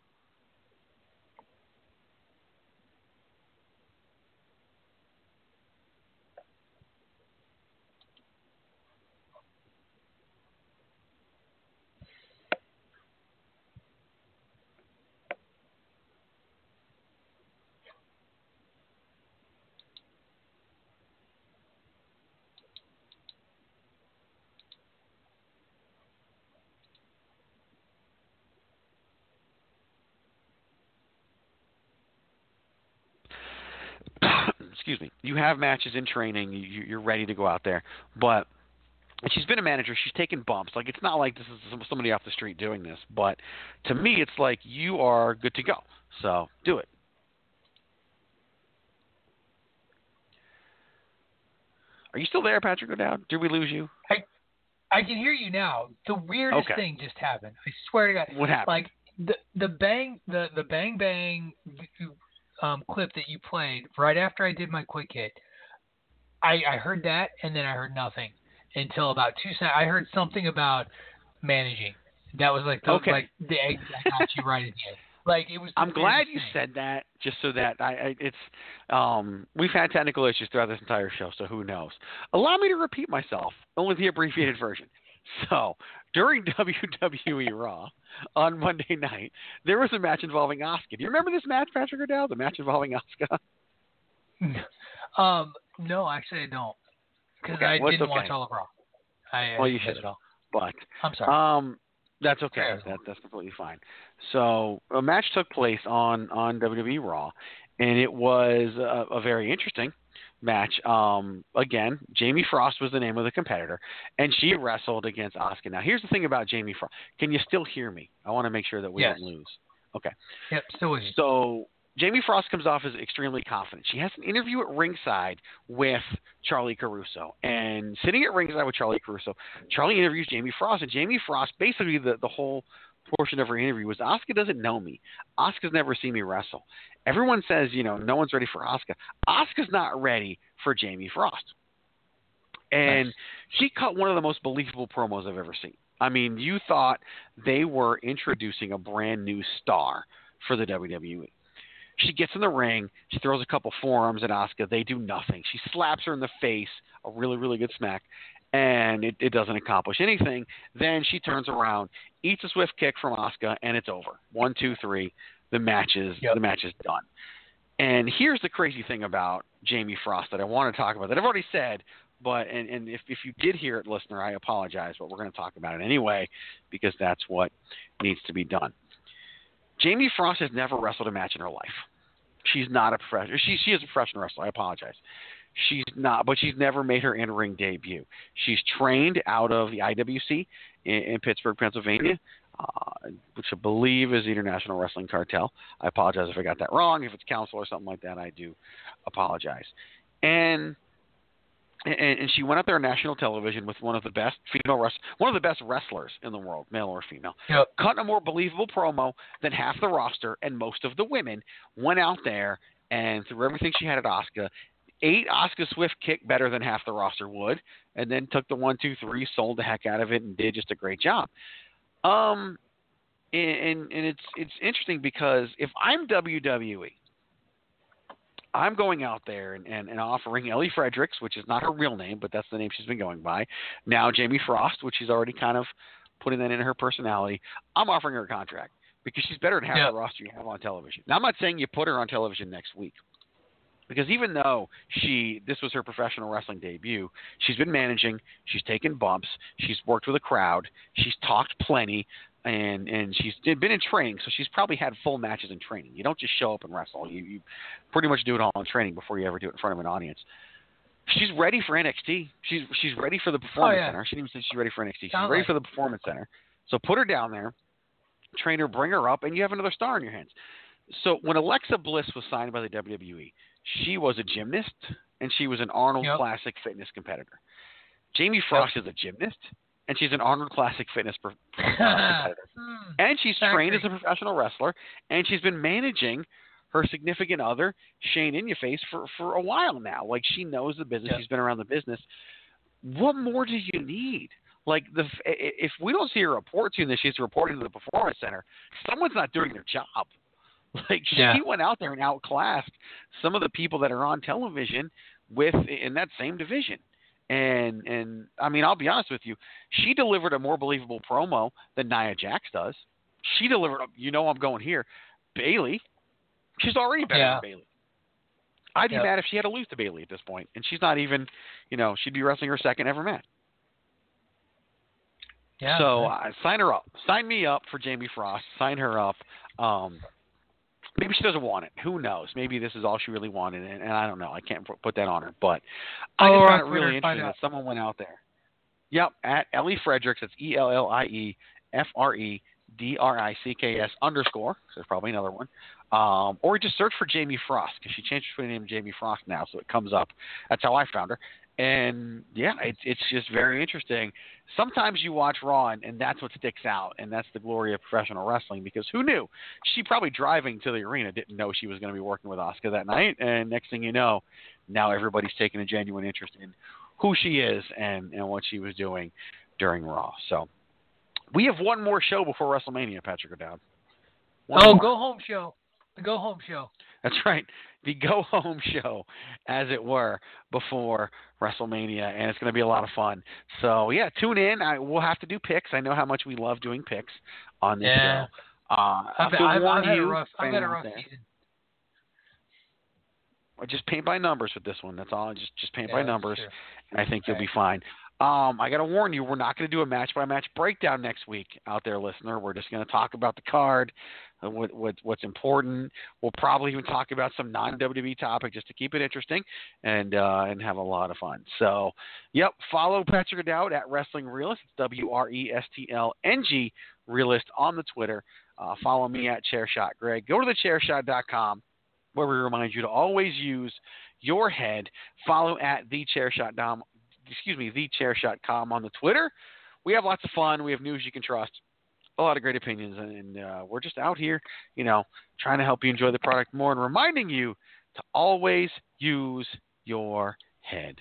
Excuse me. You have matches in training. You, you're ready to go out there. But she's been a manager. She's taken bumps. Like, it's not like this is somebody off the street doing this. But to me, it's like you are good to go. So do it. Are you still there, Patrick O'Dowd? Did we lose you? I, I can hear you now. The weirdest Okay. thing just happened. I swear to God. What happened? Like the the bang the the bang bang um, clip that you played right after I did my quick hit. I I heard that and then I heard nothing until about two seconds. I heard something about managing. That was like the, Okay. like the egg that got you right at the end. Like it was. the I'm glad weirdest you thing. said that, just so that I, I it's um we've had technical issues throughout this entire show, so who knows? Allow me to repeat myself, only the abbreviated version. So during W W E Raw on Monday night, there was a match involving Asuka. Do you remember this match, Patrick O'Dowd? The match involving Asuka? Um, no, actually I don't, because Okay, I well, it's didn't okay. watch all of Raw. I, Well, I you didn't should. at all. But I'm sorry. Um, that's okay. Fair. That, that's completely fine. So a match took place on, on W W E Raw, and it was a, a very interesting match. Um, again, Jamie Frost was the name of the competitor, and she wrestled against Asuka. Now, here's the thing about Jamie Frost. Can you still hear me? I want to make sure that we Yes. don't lose. Okay. Yep, still with you. So Jamie Frost comes off as extremely confident. She has an interview at ringside with Charlie Caruso. And sitting at ringside with Charlie Caruso, Charlie interviews Jamie Frost. And Jamie Frost, basically the, the whole portion of her interview was, Asuka doesn't know me. Asuka's never seen me wrestle. Everyone says, you know, no one's ready for Asuka. Asuka's not ready for Jamie Frost. And Nice. she cut one of the most believable promos I've ever seen. I mean, you thought they were introducing a brand new star for the W W E. She gets in the ring. She throws a couple forearms at Asuka. They do nothing. She slaps her in the face, a really, really good smack, and it, it doesn't accomplish anything. Then she turns around, eats a swift kick from Asuka, and it's over. One, two, three. The match is Yep. the match is done. And here's the crazy thing about Jamie Frost that I want to talk about that I've already said, but and, and if, if you did hear it, listener, I apologize, but we're going to talk about it anyway because that's what needs to be done. Jamie Frost has never wrestled a match in her life. She's not a professional. She she is a professional wrestler. I apologize. She's not, but she's never made her in-ring debut. She's trained out of the I W C in, in Pittsburgh, Pennsylvania, uh, which I believe is the International Wrestling Cartel. I apologize if I got that wrong. If it's council or something like that, I do apologize. And and, and she went up there on national television with one of the best female wrest- one of the best wrestlers in the world, male or female. Yep. Cut a more believable promo than half the roster and most of the women. Went out there and threw everything she had at Asuka. Ate Asuka swift kick better than half the roster would, and then took the one, two, three, sold the heck out of it, and did just a great job. Um, and and it's it's interesting because if I'm W W E, I'm going out there and, and, and offering Ellie Fredericks, which is not her real name, but that's the name she's been going by. Now Jamie Frost, which she's already kind of putting that in her personality. I'm offering her a contract because she's better than half Yeah. the roster you have on television. Now I'm not saying you put her on television next week. Because even though she this was her professional wrestling debut, she's been managing, she's taken bumps, she's worked with a crowd, she's talked plenty, and and she's been in training, so she's probably had full matches in training. You don't just show up and wrestle. You, you pretty much do it all in training before you ever do it in front of an audience. She's ready for N X T. She's she's ready for the Performance Oh, yeah. Center. She didn't even say she's ready for N X T. She's Sounds ready like for the Performance Center. So put her down there, train her, bring her up, and you have another star in your hands. So when Alexa Bliss was signed by the W W E, she was a gymnast, and she was an Arnold Yep. Classic Fitness competitor. Jamie Frost is a gymnast, and she's an Arnold Classic Fitness per, uh, competitor. Hmm. And she's I trained agree. as a professional wrestler, and she's been managing her significant other, Shane In-Your-Face, for, for a while now. Like, she knows the business. Yep. She's been around the business. What more do you need? Like, the if we don't see her report to you, that she's reporting to the Performance Center, someone's not doing their job. Like, she Yeah. went out there and outclassed some of the people that are on television with in that same division. And, and I mean, I'll be honest with you, she delivered a more believable promo than Nia Jax does. She delivered, a, you know I'm going here, Bayley. She's already better Yeah. than Bayley. I'd be Yep. mad if she had to lose to Bayley at this point. And she's not even, you know, she'd be wrestling her second ever match. Yeah. So right. uh, sign her up. Sign me up for Jamie Frost. Sign her up. Um, maybe she doesn't want it. Who knows? Maybe this is all she really wanted, and, and I don't know. I can't p- put that on her. But I Oh, just we're found on it Twitter really to find interesting that out. someone went out there. Yep, at Ellie Fredericks. That's E L L I E F R E D R I C K S underscore. So there's probably another one. Um, or just search for Jamie Frost, because she changed her name to Jamie Frost now, so it comes up. That's how I found her. And, yeah, it's it's just very interesting. Sometimes you watch Raw, and, and that's what sticks out, and that's the glory of professional wrestling, because who knew? She probably driving to the arena didn't know she was going to be working with Asuka that night, and next thing you know, now everybody's taking a genuine interest in who she is and, and what she was doing during Raw. So We have one more show before WrestleMania, Patrick O'Dowd. One oh, more. Go home show. The go home show. That's right. The go home show, as it were, before WrestleMania, and it's going to be a lot of fun. So, yeah, tune in. I, we'll have to do picks. I know how much we love doing picks on this yeah. show. Uh, I've, I've, I've, had a rough, I've had a rough season. Or just paint by numbers with this one. That's all. Just just paint yeah, by numbers. True. I think you'll be fine. Um, I got to warn you, we're not going to do a match-by-match breakdown next week out there, listener. We're just going to talk about the card, uh, what, what, what's important. We'll probably even talk about some non-W W E topic just to keep it interesting and uh, and have a lot of fun. So, yep, follow Patrick O'Dowd at Wrestling Realist. It's W R E S T L N G Realist on the Twitter. Uh, follow me at Chairshot Greg. Go to the chair shot dot com where we remind you to always use your head. Follow at the Chairshot dot com. Excuse me, the chair shot dot com on the Twitter. We have lots of fun. We have news you can trust, a lot of great opinions, and uh, we're just out here, you know, trying to help you enjoy the product more and reminding you to always use your head.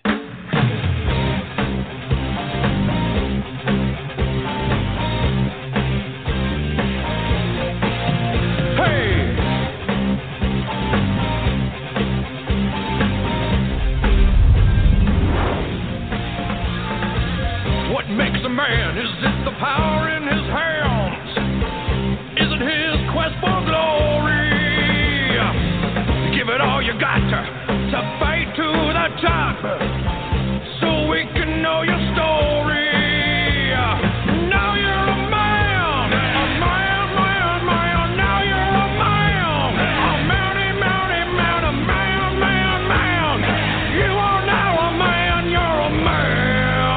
Makes a man, is it the power in his hands? Is it his quest for glory? Give it all you got to, to fight to the top, so we can know your story. Now you're a man, a man, man, man. Now you're a man, a mounty, mounty, man, a man, man, man. You are now a man, you're a man.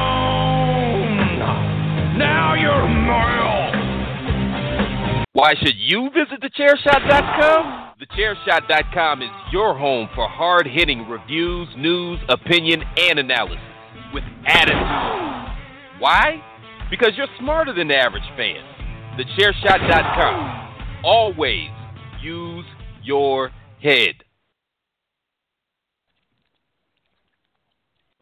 Why should you visit the chair shot dot com? the chair shot dot com is your home for hard-hitting reviews, news, opinion, and analysis with attitude. Why? Because you're smarter than the average fan. the chair shot dot com. Always use your head.